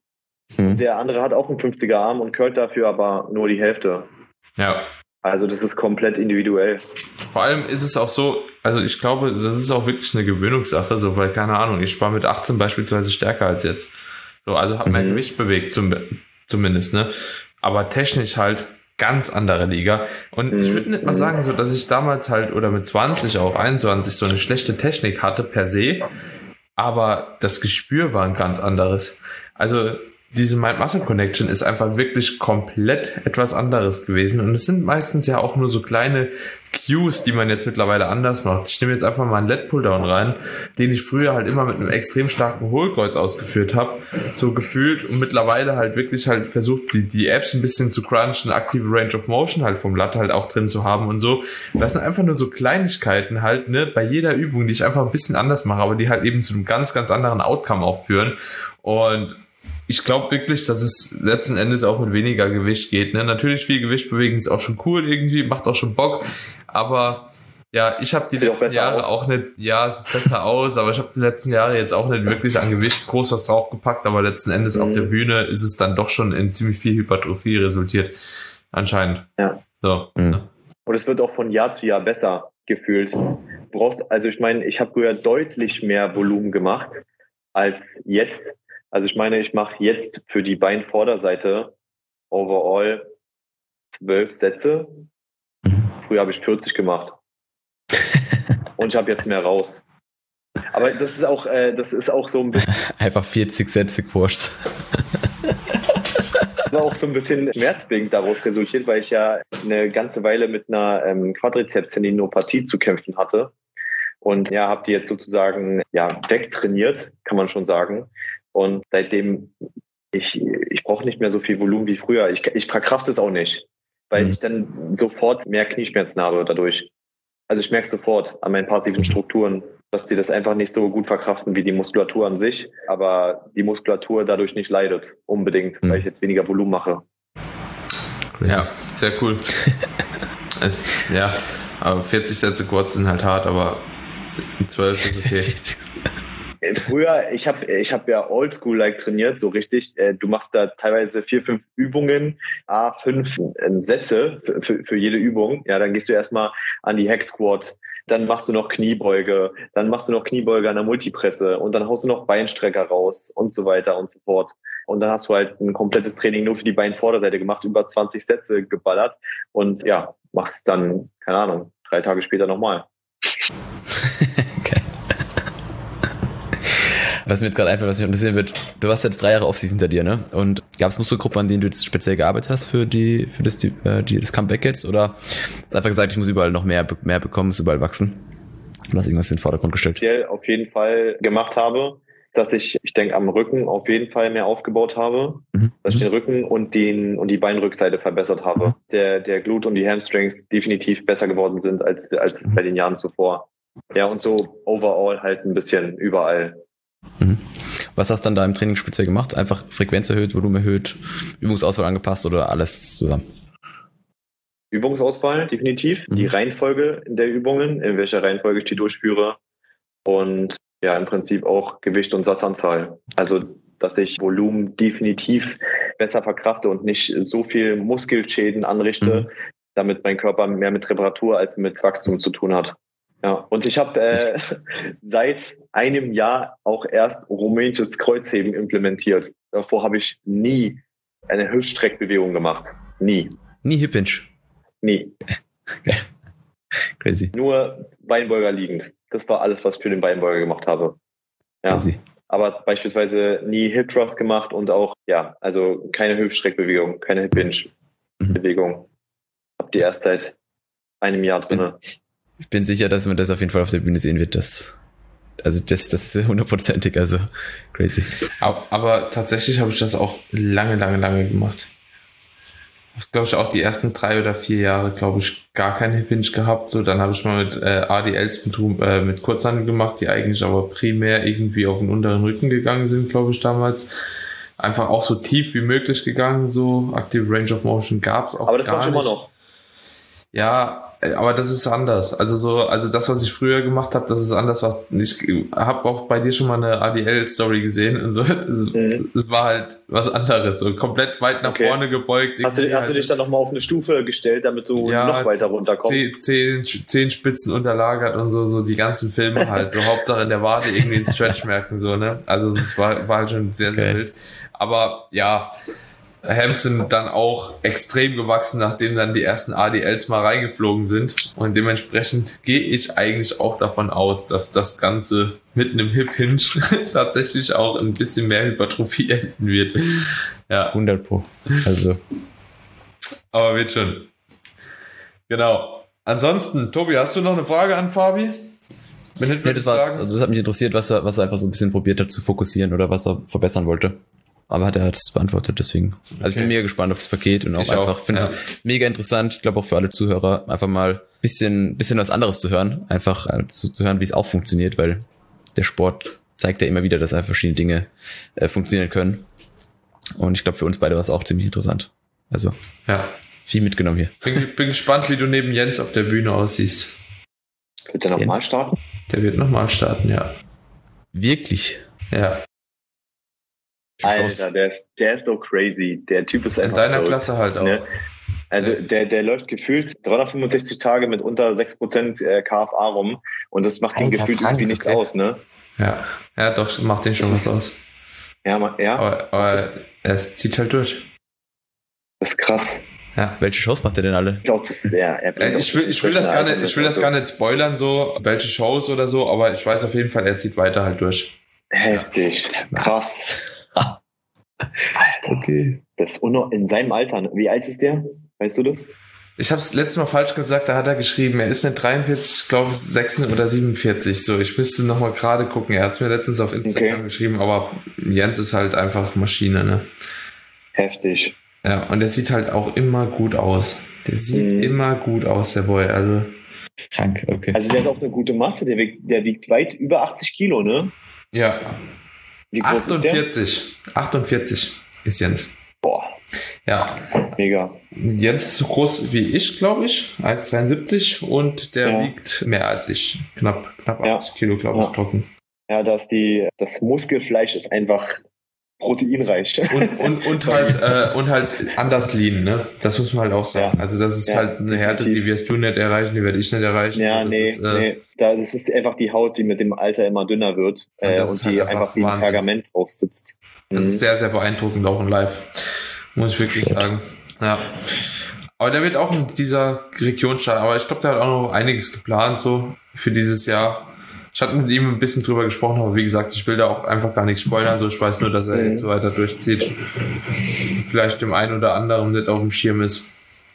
S2: Hm. Der andere hat auch einen fünfziger Arm und curlt dafür aber nur die Hälfte.
S1: Ja.
S2: Also das ist komplett individuell.
S1: Vor allem ist es auch so, also ich glaube, das ist auch wirklich eine Gewöhnungssache, so, weil, keine Ahnung, ich war mit achtzehn beispielsweise stärker als jetzt. So, also habe mein mhm. Gewicht bewegt, zum, zumindest, ne? Aber technisch halt ganz andere Liga. Und mhm. ich würde nicht mal sagen, so, dass ich damals halt, oder mit zwanzig, auch einundzwanzig, so eine schlechte Technik hatte per se, aber das Gespür war ein ganz anderes. Also diese Mind-Muscle-Connection ist einfach wirklich komplett etwas anderes gewesen. Und es sind meistens ja auch nur so kleine Cues, die man jetzt mittlerweile anders macht. Ich nehme jetzt einfach mal einen Lat-Pulldown rein, den ich früher halt immer mit einem extrem starken Hohlkreuz ausgeführt habe, so gefühlt, und mittlerweile halt wirklich halt versucht, die, die Abs ein bisschen zu crunchen, aktive Range of Motion halt vom Lat halt auch drin zu haben und so. Das sind einfach nur so Kleinigkeiten halt, ne, bei jeder Übung, die ich einfach ein bisschen anders mache, aber die halt eben zu einem ganz, ganz anderen Outcome aufführen. Und ich glaube wirklich, dass es letzten Endes auch mit weniger Gewicht geht. Ne? Natürlich viel Gewicht bewegen ist auch schon cool irgendwie, macht auch schon Bock. Aber ja, ich habe die sieht letzten auch Jahre aus. auch nicht, ja, sieht besser aus, aber ich habe die letzten Jahre jetzt auch nicht wirklich an Gewicht groß was draufgepackt. Aber letzten Endes mhm. auf der Bühne ist es dann doch schon in ziemlich viel Hypertrophie resultiert. Anscheinend.
S2: Ja.
S1: So.
S2: Mhm. Ne? Und es wird auch von Jahr zu Jahr besser gefühlt. Du brauchst, also ich meine, ich habe früher deutlich mehr Volumen gemacht als jetzt. Also ich meine, ich mache jetzt für die Beinvorderseite overall zwölf Sätze. Früher habe ich vierzig gemacht. Und ich habe jetzt mehr raus. Aber das ist auch, äh, das ist auch so ein bisschen...
S3: Einfach vierzig Sätze Kurs.
S2: Das war auch so ein bisschen schmerzbedingt daraus resultiert, weil ich ja eine ganze Weile mit einer ähm, Quadrizeps-Tendinopathie zu kämpfen hatte. Und ja, habe die jetzt sozusagen ja wegtrainiert, kann man schon sagen. Und seitdem, ich, ich brauche nicht mehr so viel Volumen wie früher. Ich, ich verkrafte es auch nicht, weil mhm. ich dann sofort mehr Knieschmerzen habe dadurch. Also ich merke sofort an meinen passiven Strukturen, dass sie das einfach nicht so gut verkraften wie die Muskulatur an sich. Aber die Muskulatur dadurch nicht leidet, unbedingt, mhm. weil ich jetzt weniger Volumen mache.
S1: Ja, sehr cool. es, ja, aber vierzig Sätze Quads sind halt hart, aber zwölf ist okay.
S2: Früher, ich habe ich hab ja Oldschool-like trainiert, so richtig. Du machst da teilweise vier, fünf Übungen, a fünf ähm, Sätze für, für, für jede Übung. Ja, dann gehst du erstmal an die Hack-Squat, dann machst du noch Kniebeuge, dann machst du noch Kniebeuge an der Multipresse und dann haust du noch Beinstrecker raus und so weiter und so fort. Und dann hast du halt ein komplettes Training nur für die Beinvorderseite gemacht, über zwanzig Sätze geballert und ja, machst dann, keine Ahnung, drei Tage später nochmal.
S3: Was mir jetzt gerade einfach, was mich interessieren wird, du hast jetzt drei Jahre Offseason hinter dir, ne? Und gab es Muskelgruppen, an denen du jetzt speziell gearbeitet hast für die, für das, die, die, das Comeback jetzt? Oder hast du einfach gesagt, ich muss überall noch mehr, mehr bekommen, muss überall wachsen? Du hast irgendwas in den Vordergrund gestellt?
S2: Speziell auf jeden Fall gemacht habe, dass ich, ich denke, am Rücken auf jeden Fall mehr aufgebaut habe, mhm. dass ich den Rücken und den, und die Beinrückseite verbessert habe. Mhm. Der, der Glut und die Hamstrings definitiv besser geworden sind als, als mhm. bei den Jahren zuvor. Ja, und so overall halt ein bisschen überall.
S3: Mhm. Was hast du dann da im Training speziell gemacht? Einfach Frequenz erhöht, Volumen erhöht, Übungsauswahl angepasst oder alles zusammen?
S2: Übungsauswahl, definitiv. Mhm. Die Reihenfolge der Übungen, in welcher Reihenfolge ich die durchführe. Und ja, im Prinzip auch Gewicht und Satzanzahl. Also, dass ich Volumen definitiv besser verkrafte und nicht so viel Muskelschäden anrichte, mhm. damit mein Körper mehr mit Reparatur als mit Wachstum zu tun hat. Ja, und ich habe äh, seit einem Jahr auch erst rumänisches Kreuzheben implementiert. Davor habe ich nie eine Hüftstreckbewegung gemacht. Nie.
S3: Nie Hip Hinge?
S2: Nie.
S3: Okay. Crazy.
S2: Nur Beinbeuger liegend. Das war alles, was ich für den Beinbeuger gemacht habe. Ja. Crazy. Aber beispielsweise nie Hip Thrust gemacht und auch, ja, also keine Hüftstreckbewegung, keine Hip Hinge Bewegung. Mhm. Hab die erst seit einem Jahr drinne.
S3: Ich bin sicher, dass man das auf jeden Fall auf der Bühne sehen wird. Das, also das, das ist hundertprozentig, also crazy.
S1: Aber, aber tatsächlich habe ich das auch lange, lange, lange gemacht. Ich habe, glaube ich, auch die ersten drei oder vier Jahre, glaube ich, gar keinen Hip Hinge gehabt. So, dann habe ich mal mit äh, A D Ls mit, äh, mit Kurzhanteln gemacht, die eigentlich aber primär irgendwie auf den unteren Rücken gegangen sind, glaube ich, damals. Einfach auch so tief wie möglich gegangen, so aktive Range of Motion gab es auch.
S2: Aber das
S1: gar
S2: machst du
S1: nicht.
S2: immer noch.
S1: Ja, aber das ist anders. Also so, also das, was ich früher gemacht habe, das ist anders, was ich habe auch bei dir schon mal eine A D L-Story gesehen und so. Mhm. Das war halt was anderes, so komplett weit nach okay. vorne gebeugt.
S2: Hast du, hast
S1: halt,
S2: du dich dann nochmal auf eine Stufe gestellt, damit du ja, noch weiter runterkommst?
S1: Zehn, zehn Spitzen unterlagert und so, so die ganzen Filme halt. So Hauptsache in der Wade irgendwie einen Stretch merken, so, ne? Also es war, war halt schon sehr, sehr okay. wild. Aber ja, Hams sind dann auch extrem gewachsen, nachdem dann die ersten A D Ls mal reingeflogen sind. Und dementsprechend gehe ich eigentlich auch davon aus, dass das Ganze mit einem Hip-Hinge tatsächlich auch ein bisschen mehr Hypertrophie enden wird. Ja.
S3: hundert Pro. Also.
S1: Aber wird schon. Genau. Ansonsten, Tobi, hast du noch eine Frage an Fabi?
S3: Wenn nee, das war's. Also das hat mich interessiert, was er, was er einfach so ein bisschen probiert hat zu fokussieren oder was er verbessern wollte. Aber hat er das beantwortet, deswegen. Also okay. Ich bin mega gespannt auf das Paket und auch ich einfach, finde es ja. mega interessant, ich glaube auch für alle Zuhörer, einfach mal bisschen, bisschen was anderes zu hören, einfach äh, zu, zu hören, wie es auch funktioniert, weil der Sport zeigt ja immer wieder, dass einfach verschiedene Dinge äh, funktionieren können. Und ich glaube, für uns beide war es auch ziemlich interessant. Also,
S1: ja,
S3: viel mitgenommen hier.
S1: Bin, bin gespannt, wie du neben Jens auf der Bühne aussiehst.
S2: Wird der nochmal starten?
S1: Der wird nochmal starten, ja.
S3: Wirklich?
S1: Ja.
S2: Alter, der ist, der ist so crazy. Der Typ ist einfach
S1: in deiner
S2: so,
S1: Klasse halt auch. Ne?
S2: Also der, der läuft gefühlt dreihundertfünfundsechzig Tage mit unter sechs Prozent K F A rum und das macht ihm gefühlt
S3: krank,
S2: irgendwie nichts
S3: okay.
S2: aus, ne?
S1: Ja, ja, doch, macht den schon was aus.
S2: Ja, man, ja.
S1: Aber, aber das, es zieht halt durch.
S2: Das ist krass.
S3: Ja, welche Shows macht er denn alle?
S2: Ich glaube, das ist sehr.
S1: Äh, ich will, ich will das gar nicht, ich will das gar nicht spoilern, so, welche Shows oder so, aber ich weiß auf jeden Fall, er zieht weiter halt durch.
S2: Heftig. Ja. Krass.
S3: Alter. Okay.
S2: Das ist uno- in seinem Alter. Wie alt ist der? Weißt du das?
S1: Ich habe es letztes Mal falsch gesagt, da hat er geschrieben, er ist nicht dreiundvierzig, glaube ich, sechsundvierzig oder siebenundvierzig. So, ich müsste nochmal gerade gucken. Er hat es mir letztens auf Instagram okay. geschrieben, aber Jens ist halt einfach Maschine, ne?
S2: Heftig.
S1: Ja, und der sieht halt auch immer gut aus. Der sieht mhm. immer gut aus, der Boy. Also
S3: krank, okay.
S2: Also der hat auch eine gute Masse, der wiegt, der wiegt weit über achtzig Kilo, ne?
S1: Ja.
S2: Wie groß
S1: achtundvierzig.
S2: Ist der?
S1: achtundvierzig ist Jens.
S2: Boah.
S1: Ja.
S2: Mega.
S1: Jens ist so groß wie ich, glaube ich. eins Komma zweiundsiebzig und der ja. wiegt mehr als ich. Knapp, knapp achtzig ja. Kilo, glaube ich, ja. trocken.
S2: Ja, dass die, das Muskelfleisch ist einfach proteinreich.
S1: Und, und, und halt, äh, und halt anders lean, ne? Das muss man halt auch sagen. Ja. Also das ist ja, halt eine Härte, die wirst du nicht erreichen, die werde ich nicht erreichen.
S2: Ja,
S1: das
S2: nee,
S1: ist, äh,
S2: nee. Das ist einfach die Haut, die mit dem Alter immer dünner wird und, äh, und die halt einfach, einfach wie ein Pergament drauf sitzt.
S1: Das mhm. ist sehr, sehr beeindruckend, auch in Live. Muss ich wirklich Shit. sagen. Ja. Aber der wird auch in dieser Region starten. Aber ich glaube, der hat auch noch einiges geplant, so für dieses Jahr. Ich hatte mit ihm ein bisschen drüber gesprochen, aber wie gesagt, ich will da auch einfach gar nichts spoilern. So, ich weiß nur, dass er mhm. jetzt so weiter durchzieht. Vielleicht dem einen oder anderen nicht auf dem Schirm ist.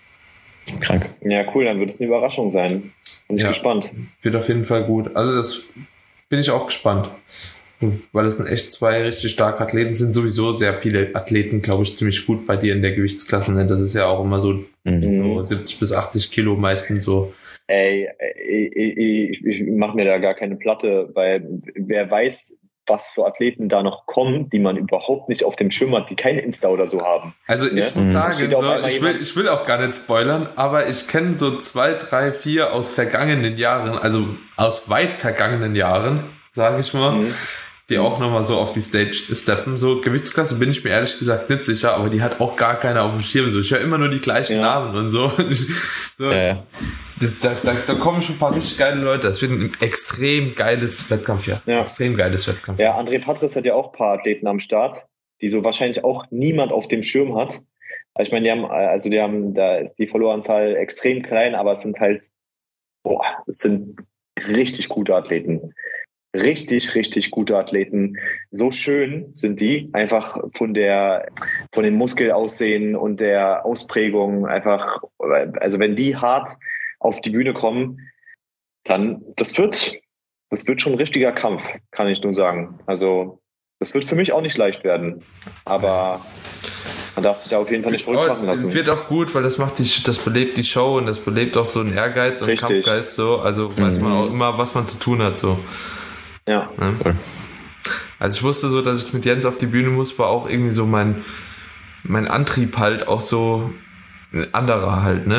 S3: Krank.
S2: Ja, cool, dann wird es eine Überraschung sein. Bin ich
S1: ja,
S2: gespannt.
S1: Wird auf jeden Fall gut. Also das bin ich auch gespannt. Weil es sind echt zwei richtig starke Athleten, sind sowieso sehr viele Athleten, glaube ich, ziemlich gut bei dir in der Gewichtsklasse. Das ist ja auch immer so, mhm. so siebzig bis achtzig Kilo meistens so.
S2: Ey, ich, ich, ich mache mir da gar keine Platte, weil wer weiß, was für Athleten da noch kommen, die man überhaupt nicht auf dem Schirm hat, die keine Insta oder so haben.
S1: Also ich ne? muss mhm. sagen, so, ich, will, ich will auch gar nicht spoilern, aber ich kenne so zwei, drei, vier aus vergangenen Jahren, also aus weit vergangenen Jahren, sage ich mal, mhm. die auch nochmal so auf die Stage steppen. So Gewichtsklasse bin ich mir ehrlich gesagt nicht sicher, aber die hat auch gar keiner auf dem Schirm. So, ich höre immer nur die gleichen ja. Namen und so. so.
S3: Ja, ja.
S1: Da, da, da kommen schon ein paar richtig geile Leute. Das wird ein extrem geiles Wettkampf, ja. ja. Extrem geiles Wettkampf.
S2: Ja, André Patris hat ja auch ein paar Athleten am Start, die so wahrscheinlich auch niemand auf dem Schirm hat. Ich meine, die haben, also die haben, da ist die Followeranzahl extrem klein, aber es sind halt, boah, es sind richtig gute Athleten. Richtig, richtig gute Athleten. So schön sind die, einfach von der, von den Muskelaussehen und der Ausprägung einfach, also wenn die hart auf die Bühne kommen, dann, das wird, das wird schon ein richtiger Kampf, kann ich nur sagen. Also, das wird für mich auch nicht leicht werden, aber man darf sich da auf jeden Fall nicht verrückt machen lassen.
S1: Es wird auch gut, weil das macht die, das belebt die Show und das belebt auch so einen Ehrgeiz und Richtig. Kampfgeist so, also weiß mhm. man auch immer, was man zu tun hat so.
S2: Ja.
S1: ja. Also ich wusste so, dass ich mit Jens auf die Bühne muss, war auch irgendwie so mein, mein Antrieb halt auch so ein anderer halt, ne?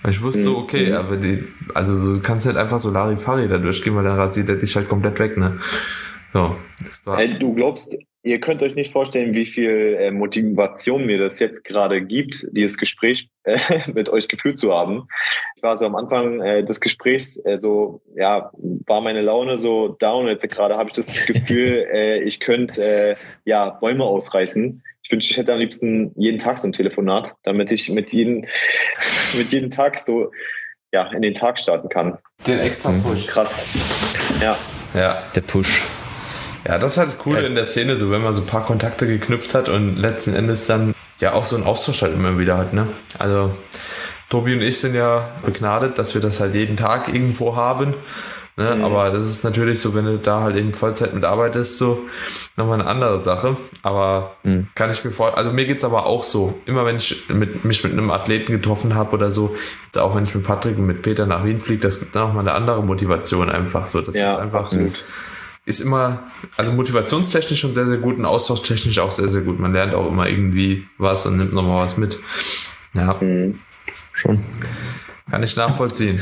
S1: Ich wusste so, okay, mhm. aber die, also so, du kannst nicht einfach so Larifari da durchgehen, weil dann rasiert er dich halt komplett weg, ne? So, das war.
S2: Hey, du glaubst, ihr könnt euch nicht vorstellen, wie viel äh, Motivation mir das jetzt gerade gibt, dieses Gespräch äh, mit euch geführt zu haben. Ich war so am Anfang äh, des Gesprächs, äh, so, ja, war meine Laune so down. Jetzt gerade habe ich das Gefühl, äh, ich könnte, äh, ja, Bäume ausreißen. Ich wünschte, ich hätte am liebsten jeden Tag so ein Telefonat, damit ich mit jedem, mit jedem Tag so, ja, in den Tag starten kann.
S1: Den extra Push.
S2: Krass. Ja.
S3: Ja, der Push.
S1: Ja, das ist halt cool ja. in der Szene, so wenn man so ein paar Kontakte geknüpft hat und letzten Endes dann ja auch so einen Austausch halt immer wieder hat, ne? Also Tobi und ich sind ja begnadet, dass wir das halt jeden Tag irgendwo haben. Ne? Mhm. Aber das ist natürlich so, wenn du da halt eben Vollzeit mitarbeitest, so nochmal eine andere Sache. Aber mhm. kann ich mir vorstellen, also mir geht's aber auch so, immer wenn ich mit, mich mit einem Athleten getroffen habe oder so, jetzt auch wenn ich mit Patrick und mit Peter nach Wien fliege, das gibt nochmal eine andere Motivation einfach so. Das ja, ist einfach, absolut. Ist immer, also motivationstechnisch schon sehr, sehr gut und austauschstechnisch auch sehr, sehr gut. Man lernt auch immer irgendwie was und nimmt nochmal was mit. Ja, mhm. schon. Kann ich nachvollziehen.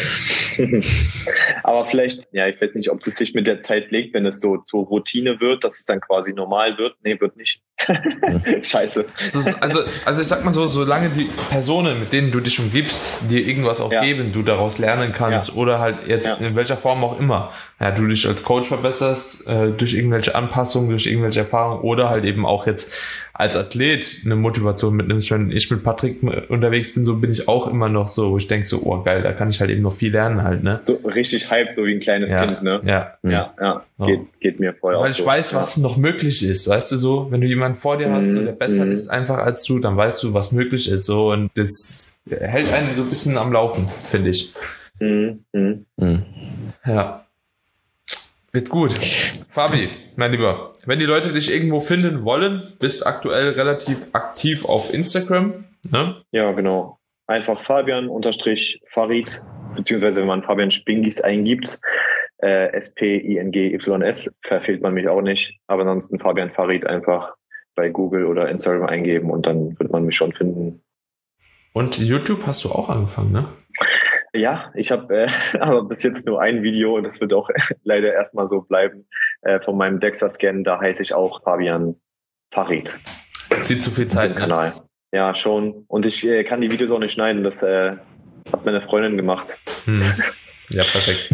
S2: Aber vielleicht, ja, ich weiß nicht, ob es sich mit der Zeit legt, wenn es so zur Routine wird, dass es dann quasi normal wird. Nee, wird nicht. Scheiße.
S1: Also, also, also ich sag mal so, solange die Personen, mit denen du dich umgibst, dir irgendwas auch ja. geben, du daraus lernen kannst ja. oder halt jetzt ja. in welcher Form auch immer, ja, du dich als Coach verbesserst, äh, durch irgendwelche Anpassungen, durch irgendwelche Erfahrungen oder halt eben auch jetzt als Athlet eine Motivation mitnimmst. Wenn ich mit Patrick unterwegs bin, so bin ich auch immer noch so, wo ich denke so, oh geil, da kann ich halt eben noch viel lernen halt, ne?
S2: So richtig hype, so wie ein kleines
S1: ja.
S2: Kind, ne?
S1: Ja.
S2: Ja, ja. So. Geht, geht mir voll auf.
S1: Weil ich
S2: so.
S1: weiß, was ja. noch möglich ist, weißt du so, wenn du jemanden vor dir hast, so, der besser mm. ist einfach als du, dann weißt du, was möglich ist, so, und das hält einen so ein bisschen am Laufen, finde ich.
S2: Mm. Mm.
S1: Ja. Wird gut. Fabi, mein Lieber, wenn die Leute dich irgendwo finden wollen, bist aktuell relativ aktiv auf Instagram, ne?
S2: Ja, genau. Einfach Fabian unterstrich Farid, beziehungsweise wenn man Fabian Spingis eingibt, äh, S P I N G Y S, verfehlt man mich auch nicht. Aber ansonsten Fabian Farid einfach bei Google oder Instagram eingeben und dann wird man mich schon finden.
S1: Und YouTube hast du auch angefangen, ne?
S2: Ja, ich habe äh, aber bis jetzt nur ein Video und das wird auch leider erstmal so bleiben äh, von meinem Dexa-Scan. Da heiße ich auch Fabian Farid.
S1: Zieht zu viel Zeit,
S2: ne? Kanal. Ja, schon. Und ich äh, kann die Videos auch nicht schneiden. Das äh, hat meine Freundin gemacht.
S1: Hm. Ja, perfekt.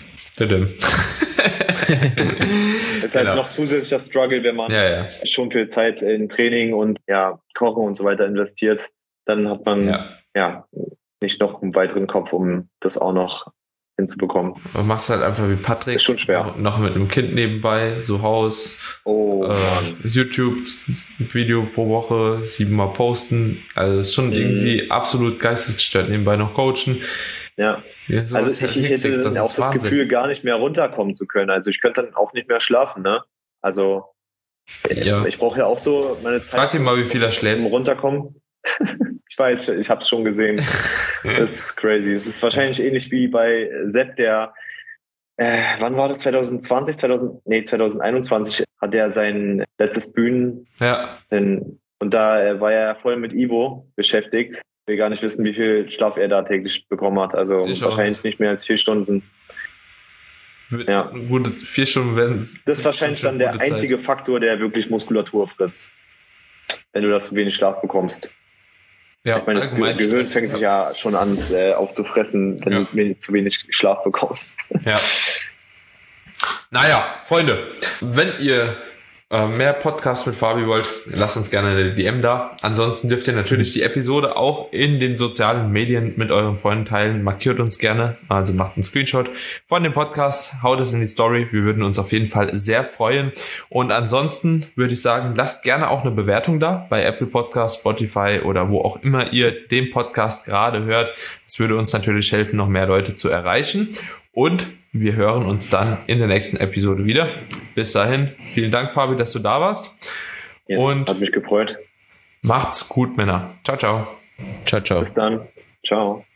S2: ist halt genau. noch zusätzlicher Struggle, wenn man
S1: ja, ja.
S2: schon viel Zeit in Training und ja Kochen und so weiter investiert. Dann hat man ja, ja nicht noch einen weiteren Kopf, um das auch noch hinzubekommen.
S1: Man macht es halt einfach wie Patrick.
S2: Ist schon schwer.
S1: Noch mit einem Kind nebenbei, so Haus,
S2: oh,
S1: äh, YouTube-Video pro Woche, siebenmal posten. Also es ist schon mhm. irgendwie absolut geistesgestört. Nebenbei noch coachen.
S2: Ja, ja also ich, halt ich hätte das auch das Wahnsinn. Gefühl, gar nicht mehr runterkommen zu können. Also ich könnte dann auch nicht mehr schlafen, ne? Also ja. ich brauche ja auch so meine Zeit.
S1: Frag ihn mal, wie viel er schläft.
S2: Zum Runterkommen. Ich weiß, ich habe es schon gesehen. Das ist crazy. Es ist wahrscheinlich ähnlich wie bei Sepp, der, äh, wann war das? zwanzig zwanzig, zweitausend, nee, zwanzig einundzwanzig hat er sein letztes Bühnen.
S1: Ja.
S2: In, und da war er voll mit Ivo beschäftigt. Ich will gar nicht wissen, wie viel Schlaf er da täglich bekommen hat. Also ich wahrscheinlich nicht. nicht mehr als vier Stunden.
S1: Ja. Gute vier Stunden werden.
S2: Das ist wahrscheinlich dann der einzige Zeit. Faktor, der wirklich Muskulatur frisst. Wenn du da zu wenig Schlaf bekommst. Ja, ich meine, das Gehirn Stress, fängt sich ja schon an äh, aufzufressen, wenn ja. du zu wenig Schlaf bekommst.
S1: Ja. Naja, Freunde, wenn ihr äh, mehr Podcasts mit Fabi wollt, lasst uns gerne eine D M da. Ansonsten dürft ihr natürlich die Episode auch in den sozialen Medien mit euren Freunden teilen. Markiert uns gerne, also macht einen Screenshot von dem Podcast, haut es in die Story. Wir würden uns auf jeden Fall sehr freuen. Und ansonsten würde ich sagen, lasst gerne auch eine Bewertung da bei Apple Podcasts, Spotify oder wo auch immer ihr den Podcast gerade hört. Das würde uns natürlich helfen, noch mehr Leute zu erreichen. Und wir hören uns dann in der nächsten Episode wieder. Bis dahin, vielen Dank, Fabi, dass du da warst.
S2: Yes, und hat mich gefreut.
S1: Macht's gut, Männer. Ciao, ciao.
S3: Ciao, ciao.
S2: Bis dann. Ciao.